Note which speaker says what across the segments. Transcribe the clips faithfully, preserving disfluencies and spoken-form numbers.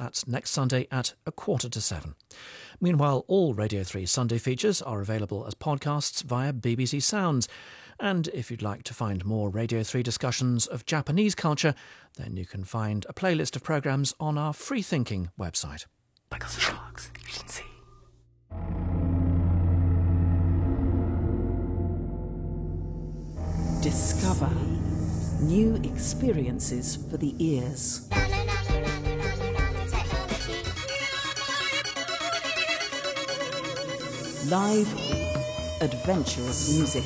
Speaker 1: That's next Sunday at a quarter to seven. Meanwhile, all Radio three Sunday features are available as podcasts via B B C Sounds. And if you'd like to find more Radio three discussions of Japanese culture, then you can find a playlist of programmes on our Free Thinking website.
Speaker 2: Like the sharks, you should see.
Speaker 3: Discover new experiences for the ears. Live, adventurous music.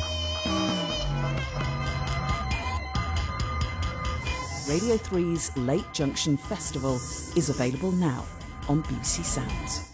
Speaker 3: Radio three's Late Junction Festival is available now on B B C Sounds.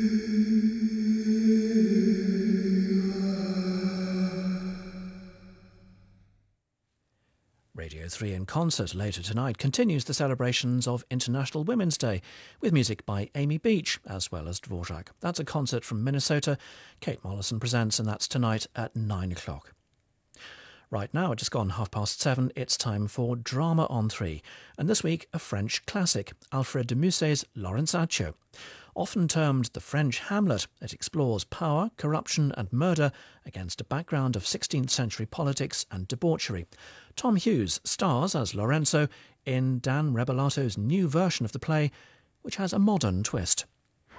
Speaker 1: Radio three in concert later tonight continues the celebrations of International Women's Day with music by Amy Beach as well as Dvorak. That's a concert from Minnesota. Kate Mollison presents, and that's tonight at nine o'clock. Right now, it's just gone half past seven, it's time for Drama on three. And this week, a French classic, Alfred de Musset's Lorenzaccio. Often termed the French Hamlet, it explores power, corruption and murder against a background of sixteenth century politics and debauchery. Tom Hughes stars as Lorenzo in Dan Rebellato's new version of the play, which has a modern twist.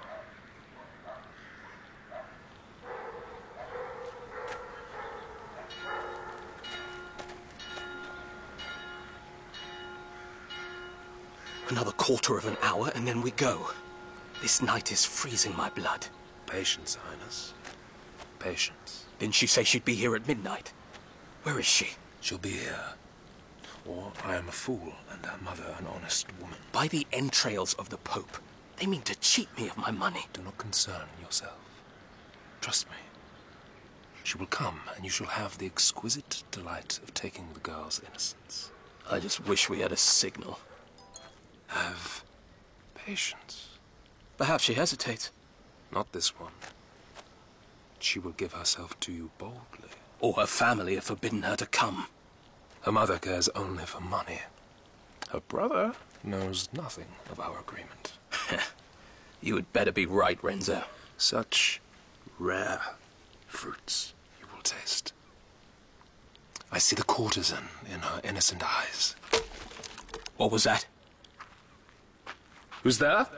Speaker 2: Another quarter of an hour and then we go. This night is freezing my blood.
Speaker 4: Patience, Highness. Patience.
Speaker 2: Didn't she say she'd be here at midnight? Where is she?
Speaker 4: She'll be here. Or I am a fool and her mother an honest woman.
Speaker 2: By the entrails of the Pope, they mean to cheat me of my money.
Speaker 4: Do not concern yourself. Trust me. She will come and you shall have the exquisite delight of taking the girl's innocence.
Speaker 2: I just wish we had a signal.
Speaker 4: Have patience.
Speaker 2: Perhaps she hesitates.
Speaker 4: Not this one. She will give herself to you boldly.
Speaker 2: Or her family have forbidden her to come.
Speaker 4: Her mother cares only for money. Her brother knows nothing of our agreement.
Speaker 2: You had better be right, Renzo.
Speaker 4: Such rare fruits you will taste. I see the courtesan in her innocent eyes.
Speaker 2: What was that?
Speaker 4: Who's there?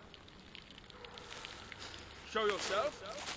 Speaker 5: Show yourself.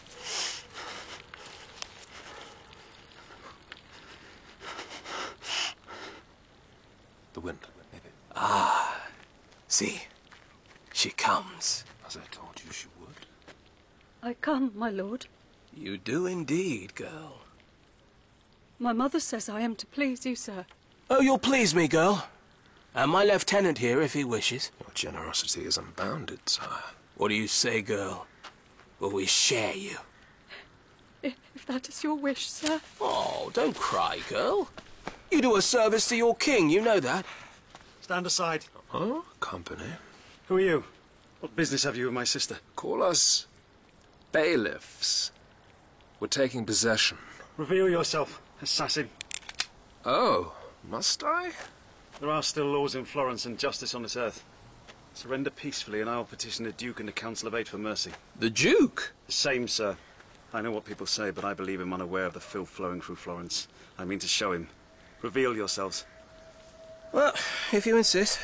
Speaker 4: The wind, maybe.
Speaker 2: Ah, see, she comes.
Speaker 4: As I told you she would.
Speaker 6: I come, my lord.
Speaker 2: You do indeed, girl.
Speaker 6: My mother says I am to please you, sir.
Speaker 2: Oh, you'll please me, girl. And my lieutenant here, if he wishes.
Speaker 4: Your generosity is unbounded, sire.
Speaker 2: What do you say, girl? Will we share you?
Speaker 6: If that is your wish, sir.
Speaker 2: Oh, don't cry, girl. You do a service to your king, you know that.
Speaker 5: Stand aside.
Speaker 4: Huh? Company?
Speaker 5: Who are you? What business have you with my sister?
Speaker 4: Call us bailiffs. We're taking possession.
Speaker 5: Reveal yourself, assassin.
Speaker 4: Oh, must I?
Speaker 5: There are still laws in Florence and justice on this earth. Surrender peacefully and I will petition the Duke and the Council of Eight for mercy.
Speaker 2: The Duke?
Speaker 5: The same, sir. I know what people say, but I believe him unaware of the filth flowing through Florence. I mean to show him. Reveal yourselves.
Speaker 2: Well, if you insist.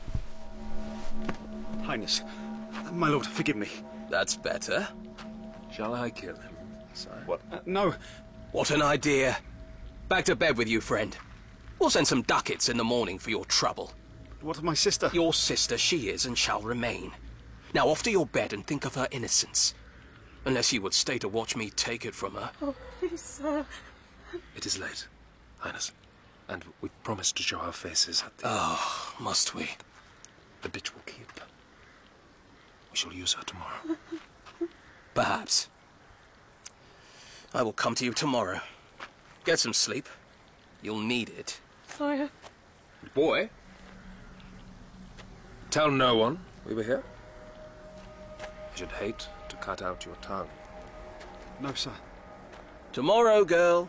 Speaker 5: Highness, my lord, forgive me.
Speaker 2: That's better.
Speaker 4: Shall I kill him, sire?
Speaker 5: What? Uh, no.
Speaker 2: What an idea. Back to bed with you, friend. We'll send some ducats in the morning for your trouble.
Speaker 5: What of my sister?
Speaker 2: Your sister she is and shall remain. Now off to your bed and think of her innocence. Unless you would stay to watch me take it from her.
Speaker 6: Oh, please, sir.
Speaker 4: It is late, Highness. And we've promised to show our faces at the...
Speaker 2: Oh, must we?
Speaker 4: The bitch will keep. We shall use her tomorrow.
Speaker 2: Perhaps. I will come to you tomorrow. Get some sleep. You'll need it.
Speaker 6: Sire.
Speaker 4: Boy, tell no one we were here. I should hate to cut out your tongue.
Speaker 5: No, sir.
Speaker 2: Tomorrow, girl.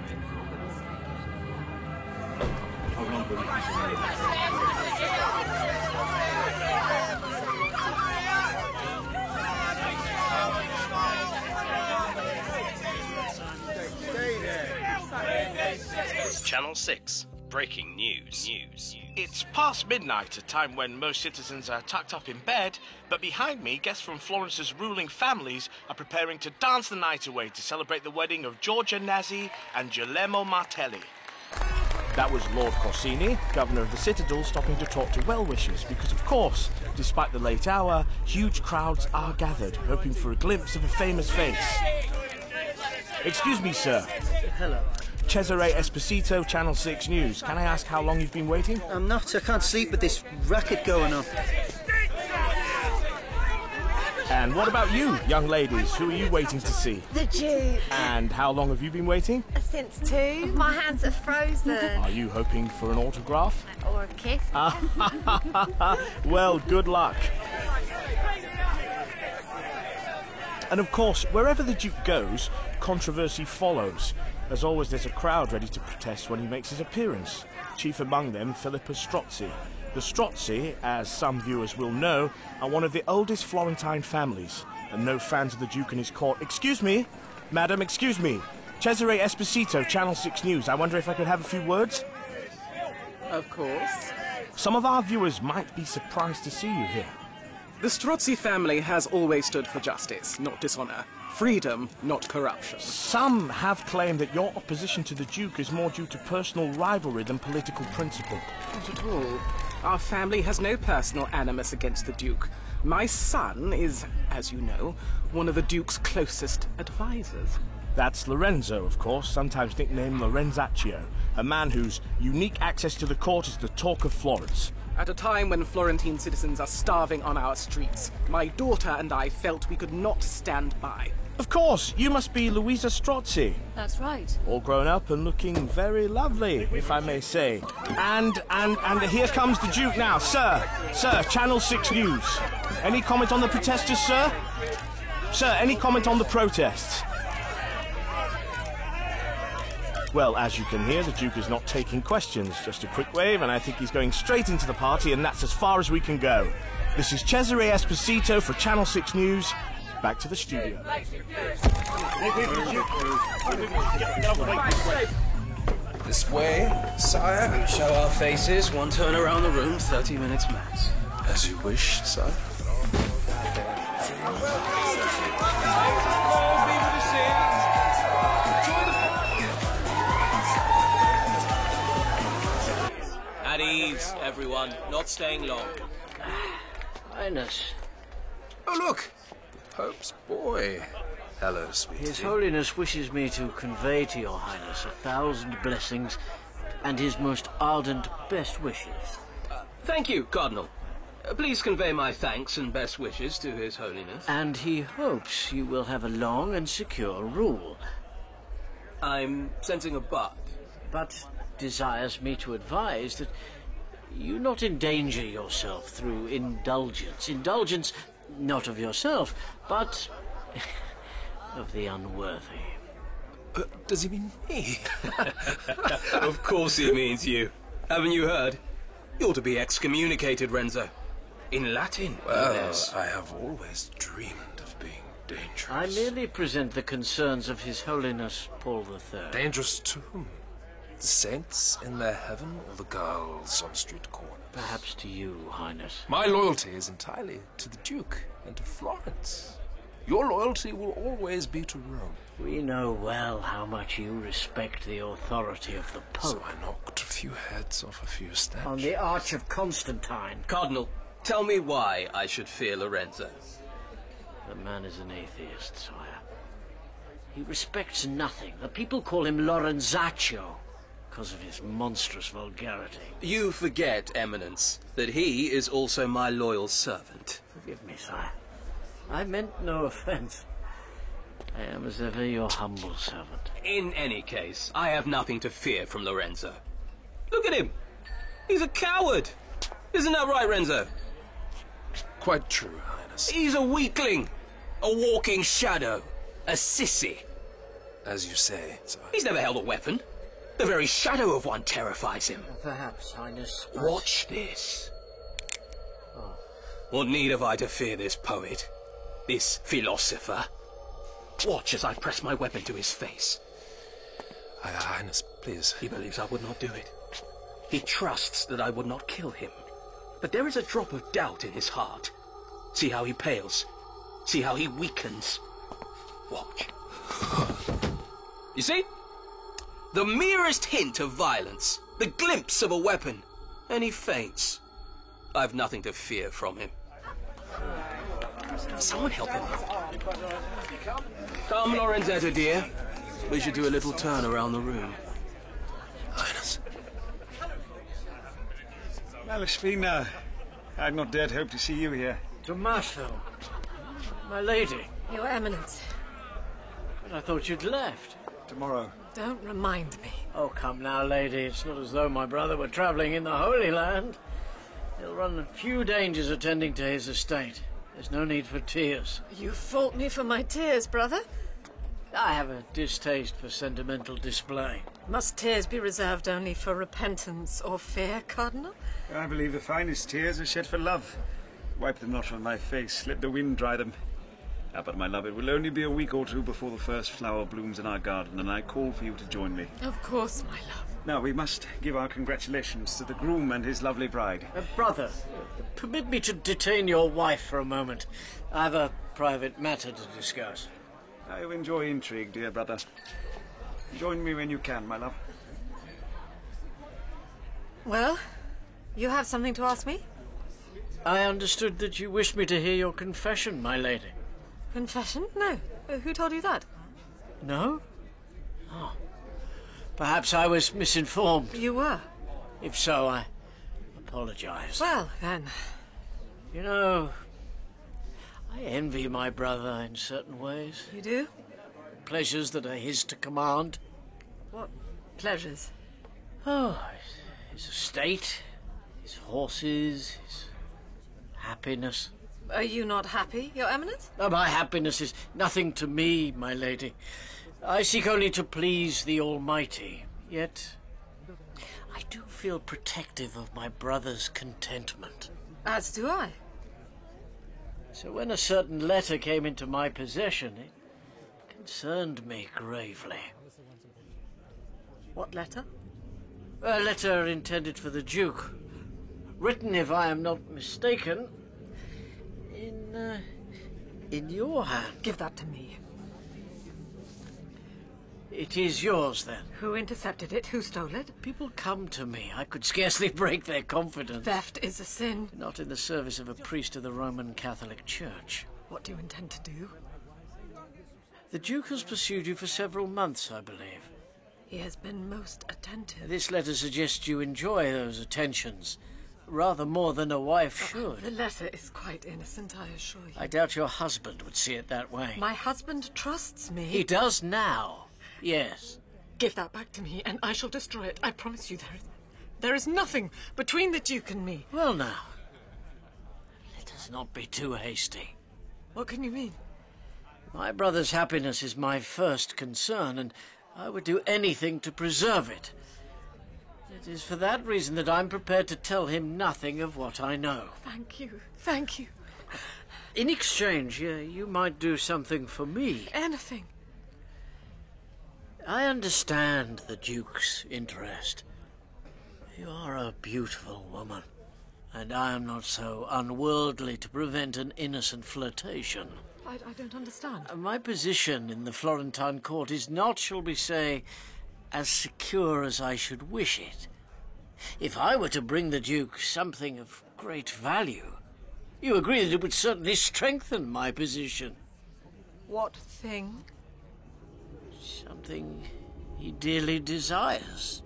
Speaker 2: Channel six, breaking news. News.
Speaker 7: It's past midnight, a time when most citizens are tucked up in bed, but behind me, guests from Florence's ruling families are preparing to dance the night away to celebrate the wedding of Giorgia Nazzi and Guillermo Martelli. That was Lord Corsini, governor of the Citadel, stopping to talk to well-wishers, because of course, despite the late hour, huge crowds are gathered, hoping for a glimpse of a famous face. Excuse me, sir.
Speaker 8: Hello.
Speaker 7: Cesare Esposito, Channel six News. Can I ask how long you've been waiting?
Speaker 8: I'm not. I can't sleep with this racket going on.
Speaker 7: And what about you, young ladies? Who are you waiting to see?
Speaker 9: The Duke.
Speaker 7: And how long have you been waiting?
Speaker 9: Since two. My hands are frozen.
Speaker 7: Are you hoping for an autograph?
Speaker 9: Or a kiss.
Speaker 7: Well, good luck. And of course, wherever the Duke goes, controversy follows. As always, there's a crowd ready to protest when he makes his appearance. Chief among them, Filippo Strozzi. The Strozzi, as some viewers will know, are one of the oldest Florentine families, and no fans of the Duke and his court. Excuse me, madam, excuse me. Cesare Esposito, Channel six News. I wonder if I could have a few words?
Speaker 10: Of course.
Speaker 7: Some of our viewers might be surprised to see you here.
Speaker 10: The Strozzi family has always stood for justice, not dishonor. Freedom, not corruption.
Speaker 7: Some have claimed that your opposition to the Duke is more due to personal rivalry than political principle.
Speaker 10: Not at all. Our family has no personal animus against the Duke. My son is, as you know, one of the Duke's closest advisors.
Speaker 7: That's Lorenzo, of course, sometimes nicknamed Lorenzaccio, a man whose unique access to the court is the talk of Florence.
Speaker 10: At a time when Florentine citizens are starving on our streets, my daughter and I felt we could not stand by.
Speaker 7: Of course, you must be Luisa Strozzi.
Speaker 6: That's right.
Speaker 7: All grown up and looking very lovely, if I may say. And, and, and here comes the Duke now. Sir, sir, Channel six News. Any comment on the protesters, sir? Sir, any comment on the protests? Well, as you can hear, the Duke is not taking questions. Just a quick wave, and I think he's going straight into the party, and that's as far as we can go. This is Cesare Esposito for Channel six News. Back to the studio.
Speaker 2: This way, sire. We show our faces, one turn around the room, thirty minutes max.
Speaker 4: As you wish, sire.
Speaker 2: At ease, everyone. Not staying long.
Speaker 11: Highness.
Speaker 4: Oh, look! Pope's boy. Hello, sweetie.
Speaker 11: His Holiness wishes me to convey to your Highness a thousand blessings and his most ardent best wishes.
Speaker 2: Uh, thank you, Cardinal. Uh, please convey my thanks and best wishes to His Holiness.
Speaker 11: And he hopes you will have a long and secure rule.
Speaker 2: I'm sensing a but.
Speaker 11: But desires me to advise that you not endanger yourself through indulgence. Indulgence not of yourself, but of the unworthy.
Speaker 4: Uh, does he mean me?
Speaker 2: Of course he means you. Haven't you heard? You're to be excommunicated, Renzo. In Latin.
Speaker 4: Well,
Speaker 2: yes.
Speaker 4: I have always dreamed of being dangerous.
Speaker 11: I merely present the concerns of His Holiness Paul the Third.
Speaker 4: Dangerous to whom? The saints in their heaven or the girls on street corners?
Speaker 11: Perhaps to you, Highness.
Speaker 4: My loyalty is entirely to the Duke and to Florence. Your loyalty will always be to Rome.
Speaker 11: We know well how much you respect the authority of the Pope.
Speaker 4: So I knocked a few heads off a few statues.
Speaker 11: On the Arch of Constantine.
Speaker 2: Cardinal, tell me why I should fear Lorenzo.
Speaker 11: The man is an atheist, sire. He respects nothing. The people call him Lorenzaccio because of his monstrous vulgarity.
Speaker 2: You forget, Eminence, that he is also my loyal servant.
Speaker 11: Forgive me, sire. I meant no offense. I am as ever your humble servant.
Speaker 2: In any case, I have nothing to fear from Lorenzo. Look at him! He's a coward! Isn't that right, Renzo?
Speaker 4: Quite true, Highness.
Speaker 2: He's a weakling! A walking shadow! A sissy!
Speaker 4: as you say, sir.
Speaker 2: He's never held a weapon. The very shadow of one terrifies him.
Speaker 11: Perhaps, Highness. But...
Speaker 2: Watch this. Oh. What need have I to fear this poet? This philosopher? Watch as I press my weapon to his face.
Speaker 4: Highness, please.
Speaker 2: He believes I would not do it. He trusts that I would not kill him. But there is a drop of doubt in his heart. See how he pales. See how he weakens. Watch. You see? The merest hint of violence, the glimpse of a weapon, and he faints. I've nothing to fear from him. Someone help him. Come, Lorenzetta, dear. We should do a little turn around the room.
Speaker 4: Highness.
Speaker 5: Malespina, I had not dared hope to see you here.
Speaker 11: Tommaso, my lady.
Speaker 9: Your Eminence.
Speaker 11: But I thought you'd left.
Speaker 5: Tomorrow.
Speaker 9: Don't remind me.
Speaker 11: Oh, come now, lady. It's not as though my brother were travelling in the Holy Land. He'll run a few dangers attending to his estate. There's no need for tears.
Speaker 9: You fault me for my tears, brother?
Speaker 11: I have a distaste for sentimental display.
Speaker 9: Must tears be reserved only for repentance or fear, Cardinal?
Speaker 5: I believe the finest tears are shed for love. Wipe them not from my face, let the wind dry them. Ah, but my love, it will only be a week or two before the first flower blooms in our garden, and I call for you to join me.
Speaker 9: Of course, my love.
Speaker 5: Now, we must give our congratulations to the groom and his lovely bride.
Speaker 11: Uh, brother, uh, permit me to detain your wife for a moment. I have a private matter to discuss.
Speaker 5: I enjoy intrigue, dear brother. Join me when you can, my love.
Speaker 9: Well, you have something to ask me?
Speaker 11: I understood that you wished me to hear your confession, my lady.
Speaker 9: Confession? No. Uh, Who told you that?
Speaker 11: No? Oh. Perhaps I was misinformed.
Speaker 9: You were.
Speaker 11: If so, I apologize.
Speaker 9: Well, then.
Speaker 11: You know, I envy my brother in certain ways.
Speaker 9: You do?
Speaker 11: Pleasures that are his to command.
Speaker 9: What pleasures?
Speaker 11: Oh, his estate, his horses, his happiness.
Speaker 9: Are you not happy, Your Eminence?
Speaker 11: Oh, my happiness is nothing to me, my lady. I seek only to please the Almighty. Yet, I do feel protective of my brother's contentment.
Speaker 9: As do I.
Speaker 11: So when a certain letter came into my possession, it concerned me gravely.
Speaker 9: What letter?
Speaker 11: A letter intended for the Duke. Written, if I am not mistaken, in, uh, in your hand.
Speaker 9: Give that to me.
Speaker 11: It is yours, then.
Speaker 9: Who intercepted it? Who stole it?
Speaker 11: People come to me. I could scarcely break their confidence.
Speaker 9: Theft is a sin.
Speaker 11: Not in the service of a priest of the Roman Catholic Church.
Speaker 9: What do you intend to do?
Speaker 11: The Duke has pursued you for several months, I believe.
Speaker 9: He has been most attentive.
Speaker 11: This letter suggests you enjoy those attentions, rather more than a wife should.
Speaker 9: The letter is quite innocent, I assure you.
Speaker 11: I doubt your husband would see it that way.
Speaker 9: My husband trusts me.
Speaker 11: He does now, yes.
Speaker 9: Give that back to me, and I shall destroy it. I promise you there is... There is nothing between the Duke and me.
Speaker 11: Well, now, let us not be too hasty.
Speaker 9: What can you mean?
Speaker 11: My brother's happiness is my first concern, and I would do anything to preserve it. It is for that reason that I'm prepared to tell him nothing of what I know.
Speaker 9: Thank you. Thank you.
Speaker 11: In exchange, uh, you might do something for me.
Speaker 9: Anything.
Speaker 11: I understand the Duke's interest. You are a beautiful woman, and I am not so unworldly to prevent an innocent flirtation.
Speaker 9: I, I don't understand.
Speaker 11: Uh, my position in the Florentine court is not, shall we say, as secure as I should wish it. If I were to bring the Duke something of great value, you agree that it would certainly strengthen my position.
Speaker 9: What thing?
Speaker 11: Something he dearly desires.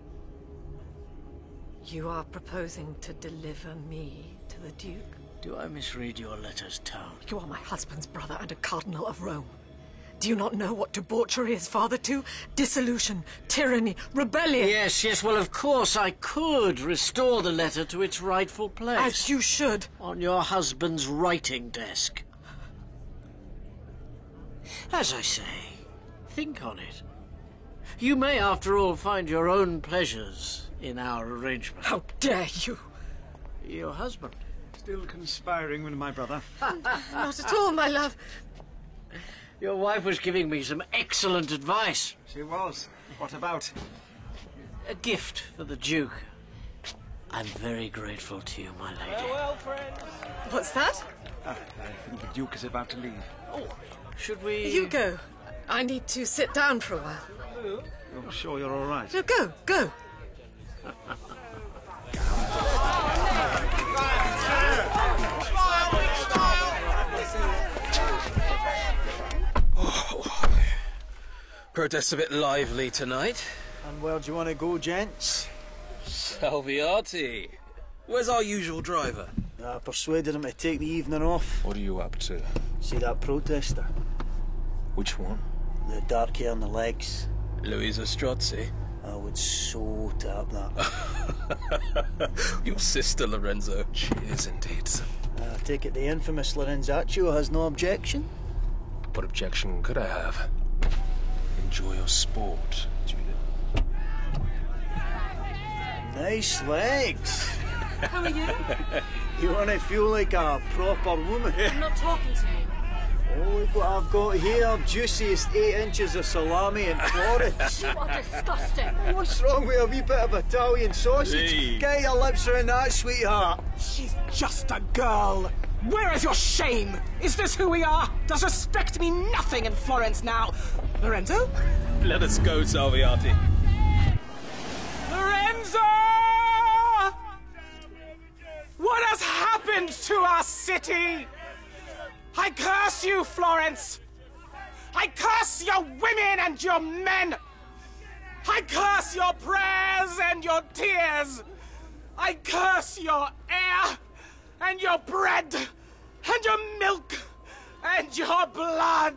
Speaker 9: You are proposing to deliver me to the Duke?
Speaker 11: Do I misread your letter's tone?
Speaker 9: You are my husband's brother and a cardinal of Rome. Do you not know what debauchery is father to? Dissolution, tyranny, rebellion.
Speaker 11: Yes, yes, well, of course I could restore the letter to its rightful place.
Speaker 9: As you should.
Speaker 11: On your husband's writing desk. As I say, think on it. You may, after all, find your own pleasures in our arrangement.
Speaker 9: How dare you!
Speaker 11: Your husband.
Speaker 5: Still conspiring with my brother.
Speaker 9: Not at all, my love.
Speaker 11: Your wife was giving me some excellent advice.
Speaker 5: She was. What about?
Speaker 11: A gift for the Duke. I'm very grateful to you, my lady.
Speaker 10: Farewell, friends.
Speaker 9: What's that?
Speaker 5: Ah, I think the Duke is about to leave.
Speaker 11: Oh, should we...
Speaker 9: You go. I need to sit down for a while.
Speaker 5: You're sure you're all right?
Speaker 9: No, go, go.
Speaker 2: Oh, protest's a bit lively tonight.
Speaker 8: And where do you want to go, gents?
Speaker 2: Salviati. Where's our usual driver?
Speaker 8: I persuaded him to take the evening off.
Speaker 4: What are you up to?
Speaker 8: See that protester?
Speaker 4: Which one?
Speaker 8: The dark hair and the legs.
Speaker 2: Louisa Strozzi.
Speaker 8: I would so tap that.
Speaker 2: Your sister, Lorenzo.
Speaker 4: She is indeed.
Speaker 8: I take it the infamous Lorenzaccio has no objection?
Speaker 4: What objection could I have? Enjoy your sport, Julia.
Speaker 8: Nice legs.
Speaker 6: How are you?
Speaker 8: You want to feel like a proper woman?
Speaker 6: I'm not talking to you.
Speaker 8: Oh, look what I've got here. Juiciest eight inches of salami in Florence.
Speaker 6: You are disgusting.
Speaker 8: What's wrong with a wee bit of Italian sausage?
Speaker 2: Hey.
Speaker 8: Get your lips around that, sweetheart.
Speaker 10: She's just a girl. Where is your shame? Is this who we are? Does respect mean nothing in Florence now? Lorenzo?
Speaker 2: Let us go, Salviati.
Speaker 10: Lorenzo! What has happened to our city? I curse you, Florence! I curse your women and your men! I curse your prayers and your tears! I curse your air and your bread and your milk and your blood!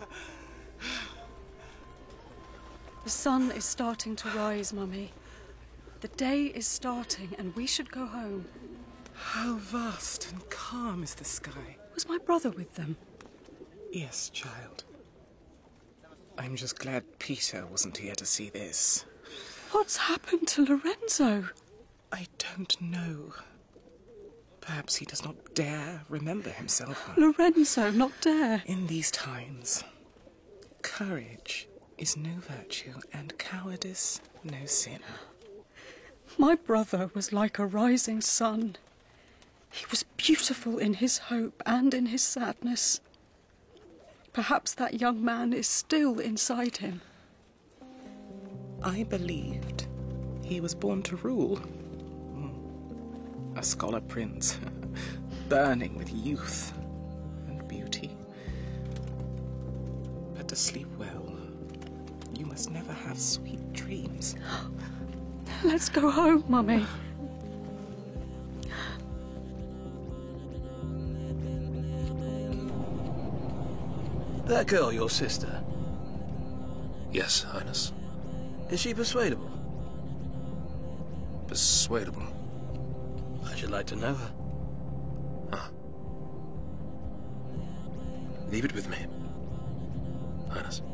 Speaker 6: The sun is starting to rise, Mummy. The day is starting and we should go home.
Speaker 10: How vast and calm is the sky.
Speaker 6: Was my brother with them?
Speaker 10: Yes, child. I'm just glad Peter wasn't here to see this.
Speaker 6: What's happened to Lorenzo?
Speaker 10: I don't know. Perhaps he does not dare remember himself.
Speaker 6: Lorenzo, not dare.
Speaker 10: In these times, courage is no virtue and cowardice no sin.
Speaker 6: My brother was like a rising sun. He was beautiful in his hope and in his sadness. Perhaps that young man is still inside him.
Speaker 10: I believed he was born to rule. A scholar prince, burning with youth and beauty. But to sleep well, you must never have sweet dreams.
Speaker 6: Let's go home, Mummy.
Speaker 2: That girl, your sister,
Speaker 4: Yes, Highness.
Speaker 2: is she persuadable?
Speaker 4: Persuadable.
Speaker 2: I should like to know her.
Speaker 4: Ah. Leave it with me, Highness.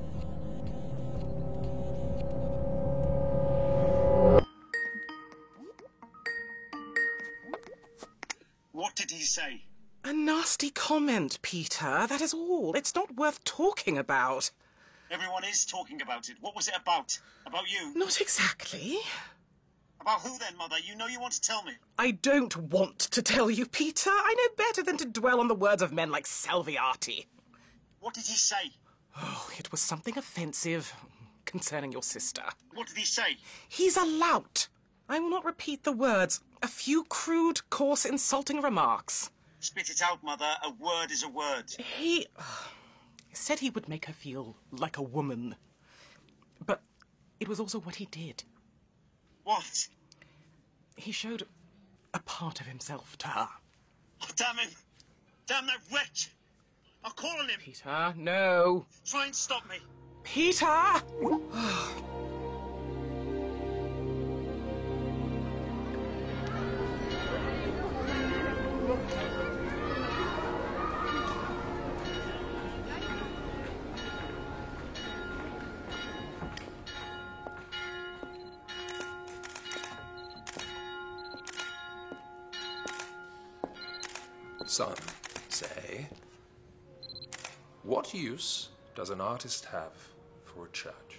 Speaker 5: What did he say?
Speaker 10: A nasty comment, Peter. That is all. It's not worth talking about.
Speaker 5: Everyone is talking about it. What was it about? About you?
Speaker 10: Not exactly.
Speaker 5: About who then, Mother? You know you want to tell me.
Speaker 10: I don't want to tell you, Peter. I know better than to dwell on the words of men like Salviati.
Speaker 5: What did he say?
Speaker 10: Oh, it was something offensive concerning your sister.
Speaker 5: What did he say?
Speaker 10: He's a lout. I will not repeat the words. A few crude, coarse, insulting remarks.
Speaker 5: Spit it out, Mother. A word is a word.
Speaker 10: He said he would make her feel like a woman. But it was also what he did.
Speaker 5: What?
Speaker 10: He showed a part of himself to her.
Speaker 5: Oh, damn him. Damn that wretch. I'll call on him.
Speaker 10: Peter, no.
Speaker 5: Try and stop me.
Speaker 10: Peter!
Speaker 4: Some say, what use does an artist have for a church?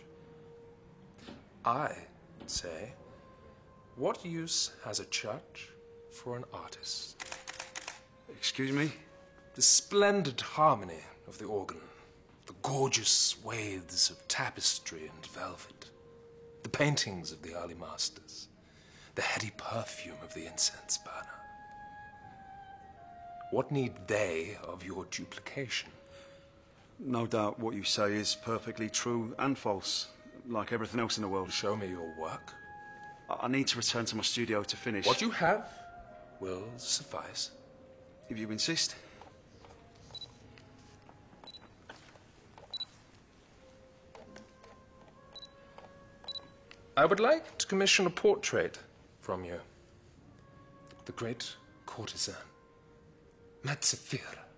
Speaker 4: I say, what use has a church for an artist?
Speaker 5: Excuse me?
Speaker 4: The splendid harmony of the organ, the gorgeous swathes of tapestry and velvet, the paintings of the early masters, the heady perfume of the incense burner. What need they of your duplication?
Speaker 5: No doubt what you say is perfectly true and false, like everything else in the world.
Speaker 4: Show me your work.
Speaker 5: I, I need to return to my studio to finish.
Speaker 4: What you have will suffice.
Speaker 5: If you insist.
Speaker 4: I would like to commission a portrait from you. The great courtesan, Metsefira.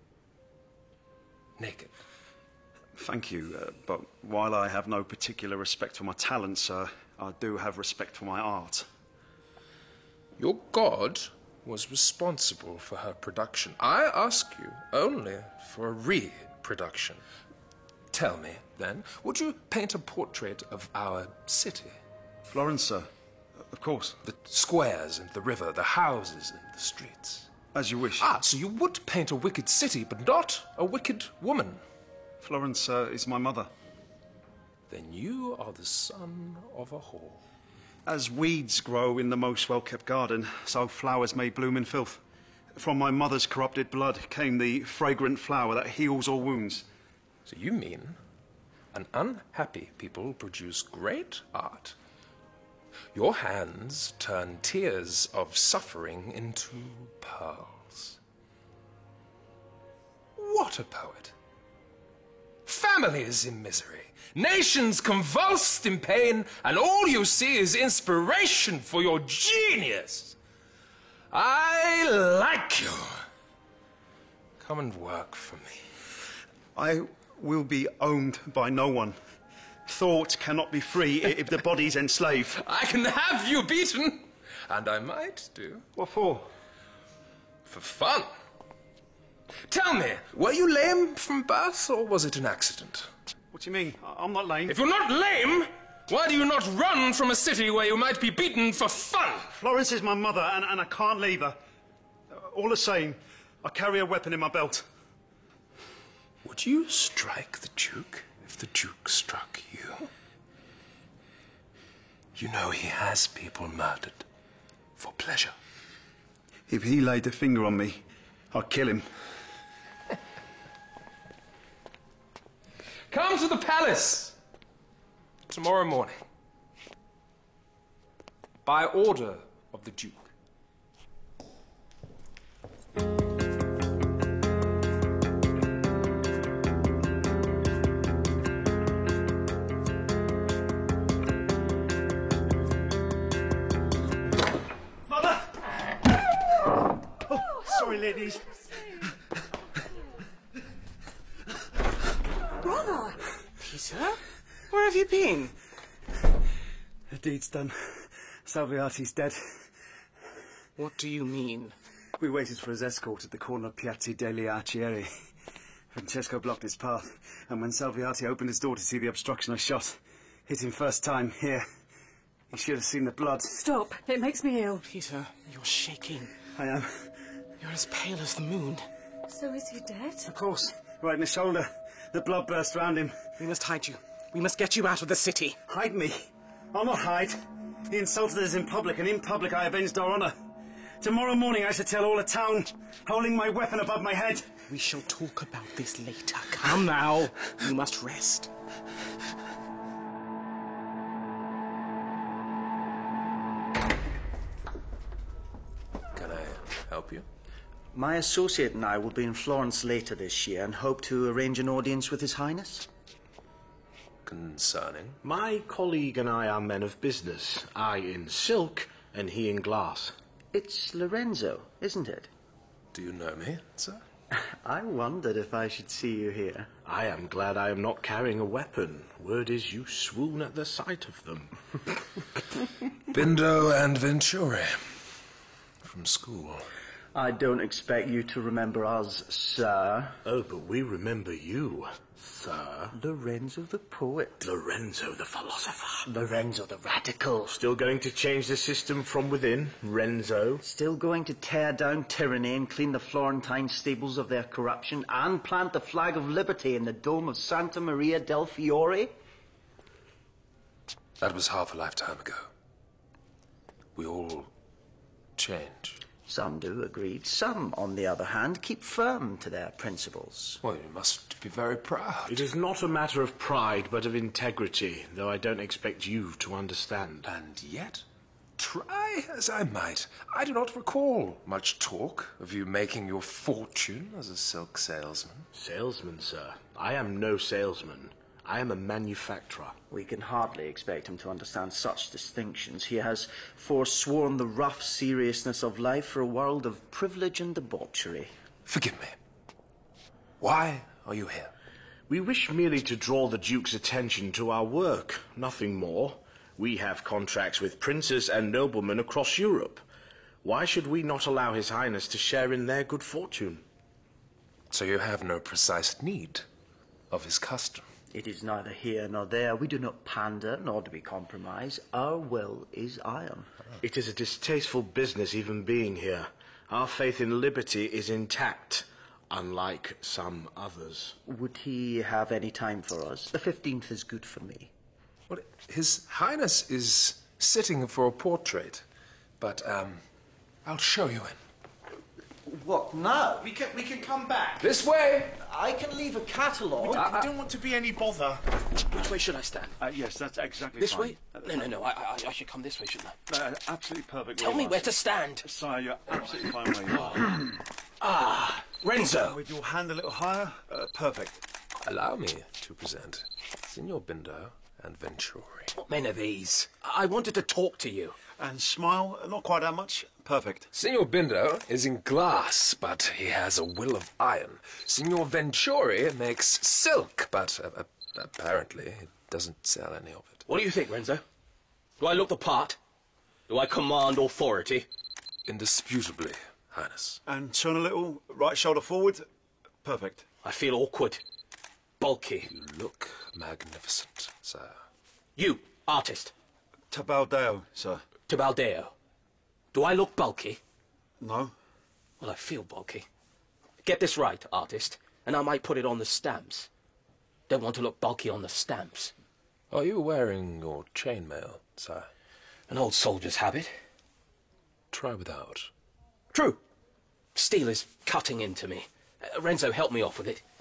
Speaker 4: Naked.
Speaker 5: Thank you, uh, but while I have no particular respect for my talents, sir, I do have respect for my art.
Speaker 4: Your god was responsible for her production. I ask you only for a reproduction. Tell me, then, would you paint a portrait of our city?
Speaker 5: Florence, sir. Of course.
Speaker 4: The squares and the river, the houses and the streets.
Speaker 5: As you wish.
Speaker 4: Ah, so you would paint a wicked city, but not a wicked woman.
Speaker 5: Florence, sir, is my mother.
Speaker 4: Then you are the son of a whore.
Speaker 5: As weeds grow in the most well-kept garden, so flowers may bloom in filth. From my mother's corrupted blood came the fragrant flower that heals all wounds.
Speaker 4: So you mean an unhappy people produce great art. Your hands turn tears of suffering into pearls. What a poet! Families in misery, nations convulsed in pain, and all you see is inspiration for your genius. I like you. Come and work for me.
Speaker 5: I will be owned by no one. Thought cannot be free if the body's enslaved.
Speaker 4: I can have you beaten, and I might do.
Speaker 5: What for?
Speaker 4: For fun. Tell me, were you lame from birth, or was it an accident?
Speaker 5: What do you mean? I- I'm not lame.
Speaker 4: If you're not lame, why do you not run from a city where you might be beaten for fun?
Speaker 5: Florence is my mother, and, and I can't leave her. All the same, I carry a weapon in my belt.
Speaker 4: Would you strike the Duke if the Duke struck you? You know he has people murdered for pleasure.
Speaker 5: If he laid a finger on me, I'd kill him.
Speaker 4: Come to the palace tomorrow morning. By order of the Duke.
Speaker 5: Mother! Oh, sorry, ladies.
Speaker 9: Brother!
Speaker 10: Peter? Where have you been?
Speaker 5: The deed's done. Salviati's dead.
Speaker 10: What do you mean?
Speaker 5: We waited for his escort at the corner of Piazza degli Arcieri. Francesco blocked his path, and when Salviati opened his door to see the obstruction, I shot. Hit him first time, here. He should have seen the blood.
Speaker 9: Stop. It makes me ill.
Speaker 10: Peter, you're shaking.
Speaker 5: I am.
Speaker 10: You're as pale as the moon.
Speaker 9: So is he dead?
Speaker 5: Of course. Right in the shoulder. The blood burst round him.
Speaker 10: We must hide you. We must get you out of the city.
Speaker 5: Hide me? I'll not hide. He insulted us in public, and in public I avenged our honour. Tomorrow morning I shall tell all the town, holding my weapon above my head.
Speaker 10: We shall talk about this later. Come now. You must rest.
Speaker 4: Can I help you?
Speaker 8: My associate and I will be in Florence later this year and hope to arrange an audience with His Highness.
Speaker 4: Concerning?
Speaker 12: My colleague and I are men of business. I in silk, and he in glass.
Speaker 8: It's Lorenzo, isn't it?
Speaker 4: Do you know me, sir?
Speaker 8: I wondered if I should see you here.
Speaker 12: I am glad I am not carrying a weapon. Word is you swoon at the sight of them.
Speaker 4: Bindo and Venturi. From school.
Speaker 8: I don't expect you to remember us, sir.
Speaker 12: Oh, but we remember you, sir.
Speaker 8: Lorenzo the poet.
Speaker 12: Lorenzo the philosopher.
Speaker 8: Lorenzo the radical.
Speaker 12: Still going to change the system from within, Renzo?
Speaker 8: Still going to tear down tyranny and clean the Florentine stables of their corruption and plant the flag of liberty in the dome of Santa Maria del Fiore?
Speaker 4: That was half a lifetime ago. We all change.
Speaker 8: Some do, agreed. Some, on the other hand, keep firm to their principles.
Speaker 4: Well, you must be very proud.
Speaker 12: It is not a matter of pride, but of integrity, though I don't expect you to understand.
Speaker 4: And yet, try as I might, I do not recall much talk of you making your fortune as a silk salesman.
Speaker 12: Salesman, sir? I am no salesman. I am a manufacturer.
Speaker 8: We can hardly expect him to understand such distinctions. He has forsworn the rough seriousness of life for a world of privilege and debauchery.
Speaker 4: Forgive me. Why are you here?
Speaker 12: We wish merely to draw the Duke's attention to our work, nothing more. We have contracts with princes and noblemen across Europe. Why should we not allow His Highness to share in their good fortune?
Speaker 4: So you have no precise need of his custom?
Speaker 8: It is neither here nor there. We do not pander, nor do we compromise. Our will is iron.
Speaker 12: It is a distasteful business even being here. Our faith in liberty is intact, unlike some others.
Speaker 8: Would he have any time for us? The fifteenth is good for me.
Speaker 4: Well, His Highness is sitting for a portrait, but, um, I'll show you in.
Speaker 8: What, now?
Speaker 13: We can, we can come back.
Speaker 4: This way!
Speaker 8: I can leave a catalogue.
Speaker 13: We don't, we don't want to be any bother.
Speaker 2: Which way should I stand?
Speaker 5: Uh, yes, that's exactly
Speaker 2: This
Speaker 5: fine.
Speaker 2: way? No, no, no. I, I, I should come this way, shouldn't I?
Speaker 5: Uh, absolutely perfect.
Speaker 2: Tell me
Speaker 5: Master.
Speaker 2: where to stand.
Speaker 5: Sire, you're absolutely fine where you are.
Speaker 2: Ah, Renzo.
Speaker 5: With your hand a little higher, uh, perfect.
Speaker 4: Allow me to present Signor Bindo and Venturi.
Speaker 2: What men are these? I wanted to talk to you.
Speaker 5: And smile, not quite that much, perfect.
Speaker 4: Signor Bindo is in glass, but he has a will of iron. Signor Venturi makes silk, but uh, uh, apparently he doesn't sell any of it.
Speaker 2: What do you think, Renzo? Do I look the part? Do I command authority?
Speaker 4: Indisputably, Highness.
Speaker 5: And turn a little, right shoulder forward, perfect.
Speaker 2: I feel awkward, bulky.
Speaker 4: You look magnificent, sir.
Speaker 2: You, artist.
Speaker 5: Tabaldeo, sir.
Speaker 2: Tabaldeo. Do I look bulky?
Speaker 5: No.
Speaker 2: Well, I feel bulky. Get this right, artist, and I might put it on the stamps. Don't want to look bulky on the stamps.
Speaker 4: Are you wearing your chainmail, sir?
Speaker 2: An old soldier's habit.
Speaker 4: Try without.
Speaker 2: True. Steel is cutting into me. Uh, Renzo, help me off with it.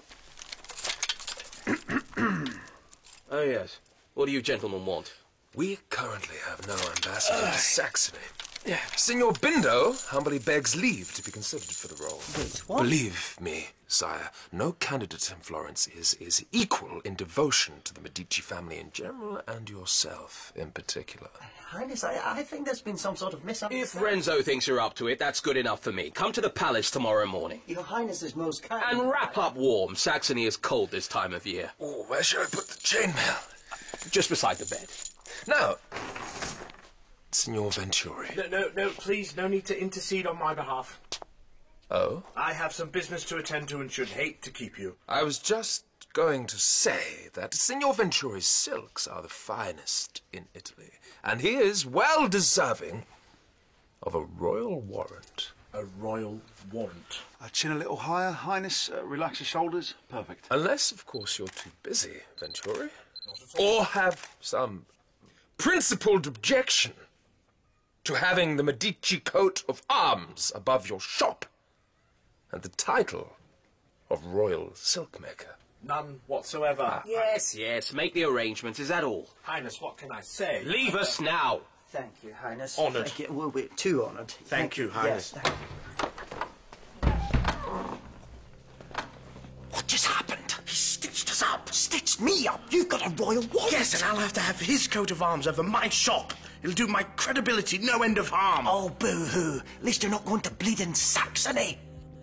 Speaker 2: Oh, yes. What do you gentlemen want?
Speaker 4: We currently have no ambassador to Saxony. Yeah. Signor Bindo humbly begs leave to be considered for the role.
Speaker 8: Wait, what?
Speaker 4: Believe me, sire, no candidate in Florence is, is equal in devotion to the Medici family in general and yourself in particular.
Speaker 8: Highness, I, I think there's been some sort of
Speaker 2: If
Speaker 8: misunderstanding.
Speaker 2: Renzo thinks you're up to it, that's good enough for me. Come to the palace tomorrow morning.
Speaker 8: Your Highness is most kind.
Speaker 2: And wrap up warm. Saxony is cold this time of year.
Speaker 4: Oh, where shall I put the chainmail?
Speaker 2: Just beside the bed.
Speaker 4: Now, Signor Venturi.
Speaker 13: No, no, no, please, no need to intercede on my behalf.
Speaker 4: Oh?
Speaker 13: I have some business to attend to and should hate to keep you.
Speaker 4: I was just going to say that Signor Venturi's silks are the finest in Italy, and he is well deserving of a royal warrant.
Speaker 13: A royal warrant.
Speaker 5: Uh, chin a little higher, Highness, uh, relax your shoulders, perfect.
Speaker 4: Unless, of course, you're too busy, Venturi, or have some principled objection to having the Medici coat of arms above your shop and the title of royal silkmaker.
Speaker 13: None whatsoever.
Speaker 2: Yes, yes, make the arrangements. Is that all?
Speaker 13: Highness, what can I say?
Speaker 2: Leave us now.
Speaker 8: Thank you, Highness.
Speaker 13: Honoured.
Speaker 8: Thank you. Well, we're too honoured. Thank,
Speaker 13: Thank you, Highness.
Speaker 8: Yes.
Speaker 13: What just happened? He stitched us up. Stitched me up? You've got a royal warrant. Yes, and I'll have to have his coat of arms over my shop. It'll do my credibility no end of harm.
Speaker 8: Oh, boo-hoo. At least you're not going to bleed in Saxony.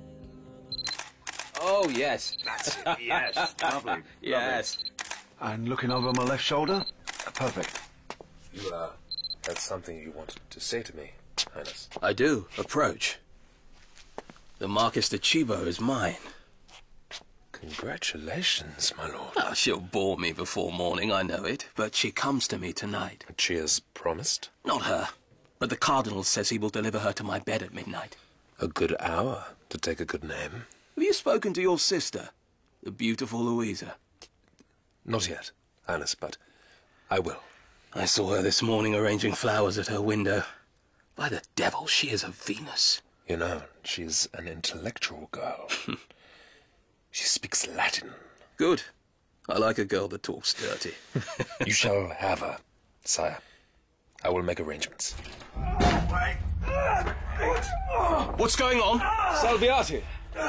Speaker 2: Oh, yes.
Speaker 5: That's it, yes. Lovely.
Speaker 2: Yes.
Speaker 5: Lovely. And looking over my left shoulder, uh, perfect.
Speaker 4: You, uh, had something you wanted to say to me, Highness.
Speaker 2: I do. Approach. The Marquis de Chibo is mine.
Speaker 4: Congratulations, my lord.
Speaker 2: Oh, she'll bore me before morning, I know it, but she comes to me tonight.
Speaker 4: She has promised?
Speaker 2: Not her, but the Cardinal says he will deliver her to my bed at midnight.
Speaker 4: A good hour to take a good name.
Speaker 2: Have you spoken to your sister, the beautiful Louisa?
Speaker 4: Not yet, Highness, but I will.
Speaker 2: I saw her this morning arranging flowers at her window. By the devil, she is a Venus.
Speaker 4: You know, she's an intellectual girl. She speaks Latin.
Speaker 2: Good. I like a girl that talks dirty.
Speaker 4: You shall have her, sire. I will make arrangements.
Speaker 2: What's going on?
Speaker 5: Salviati!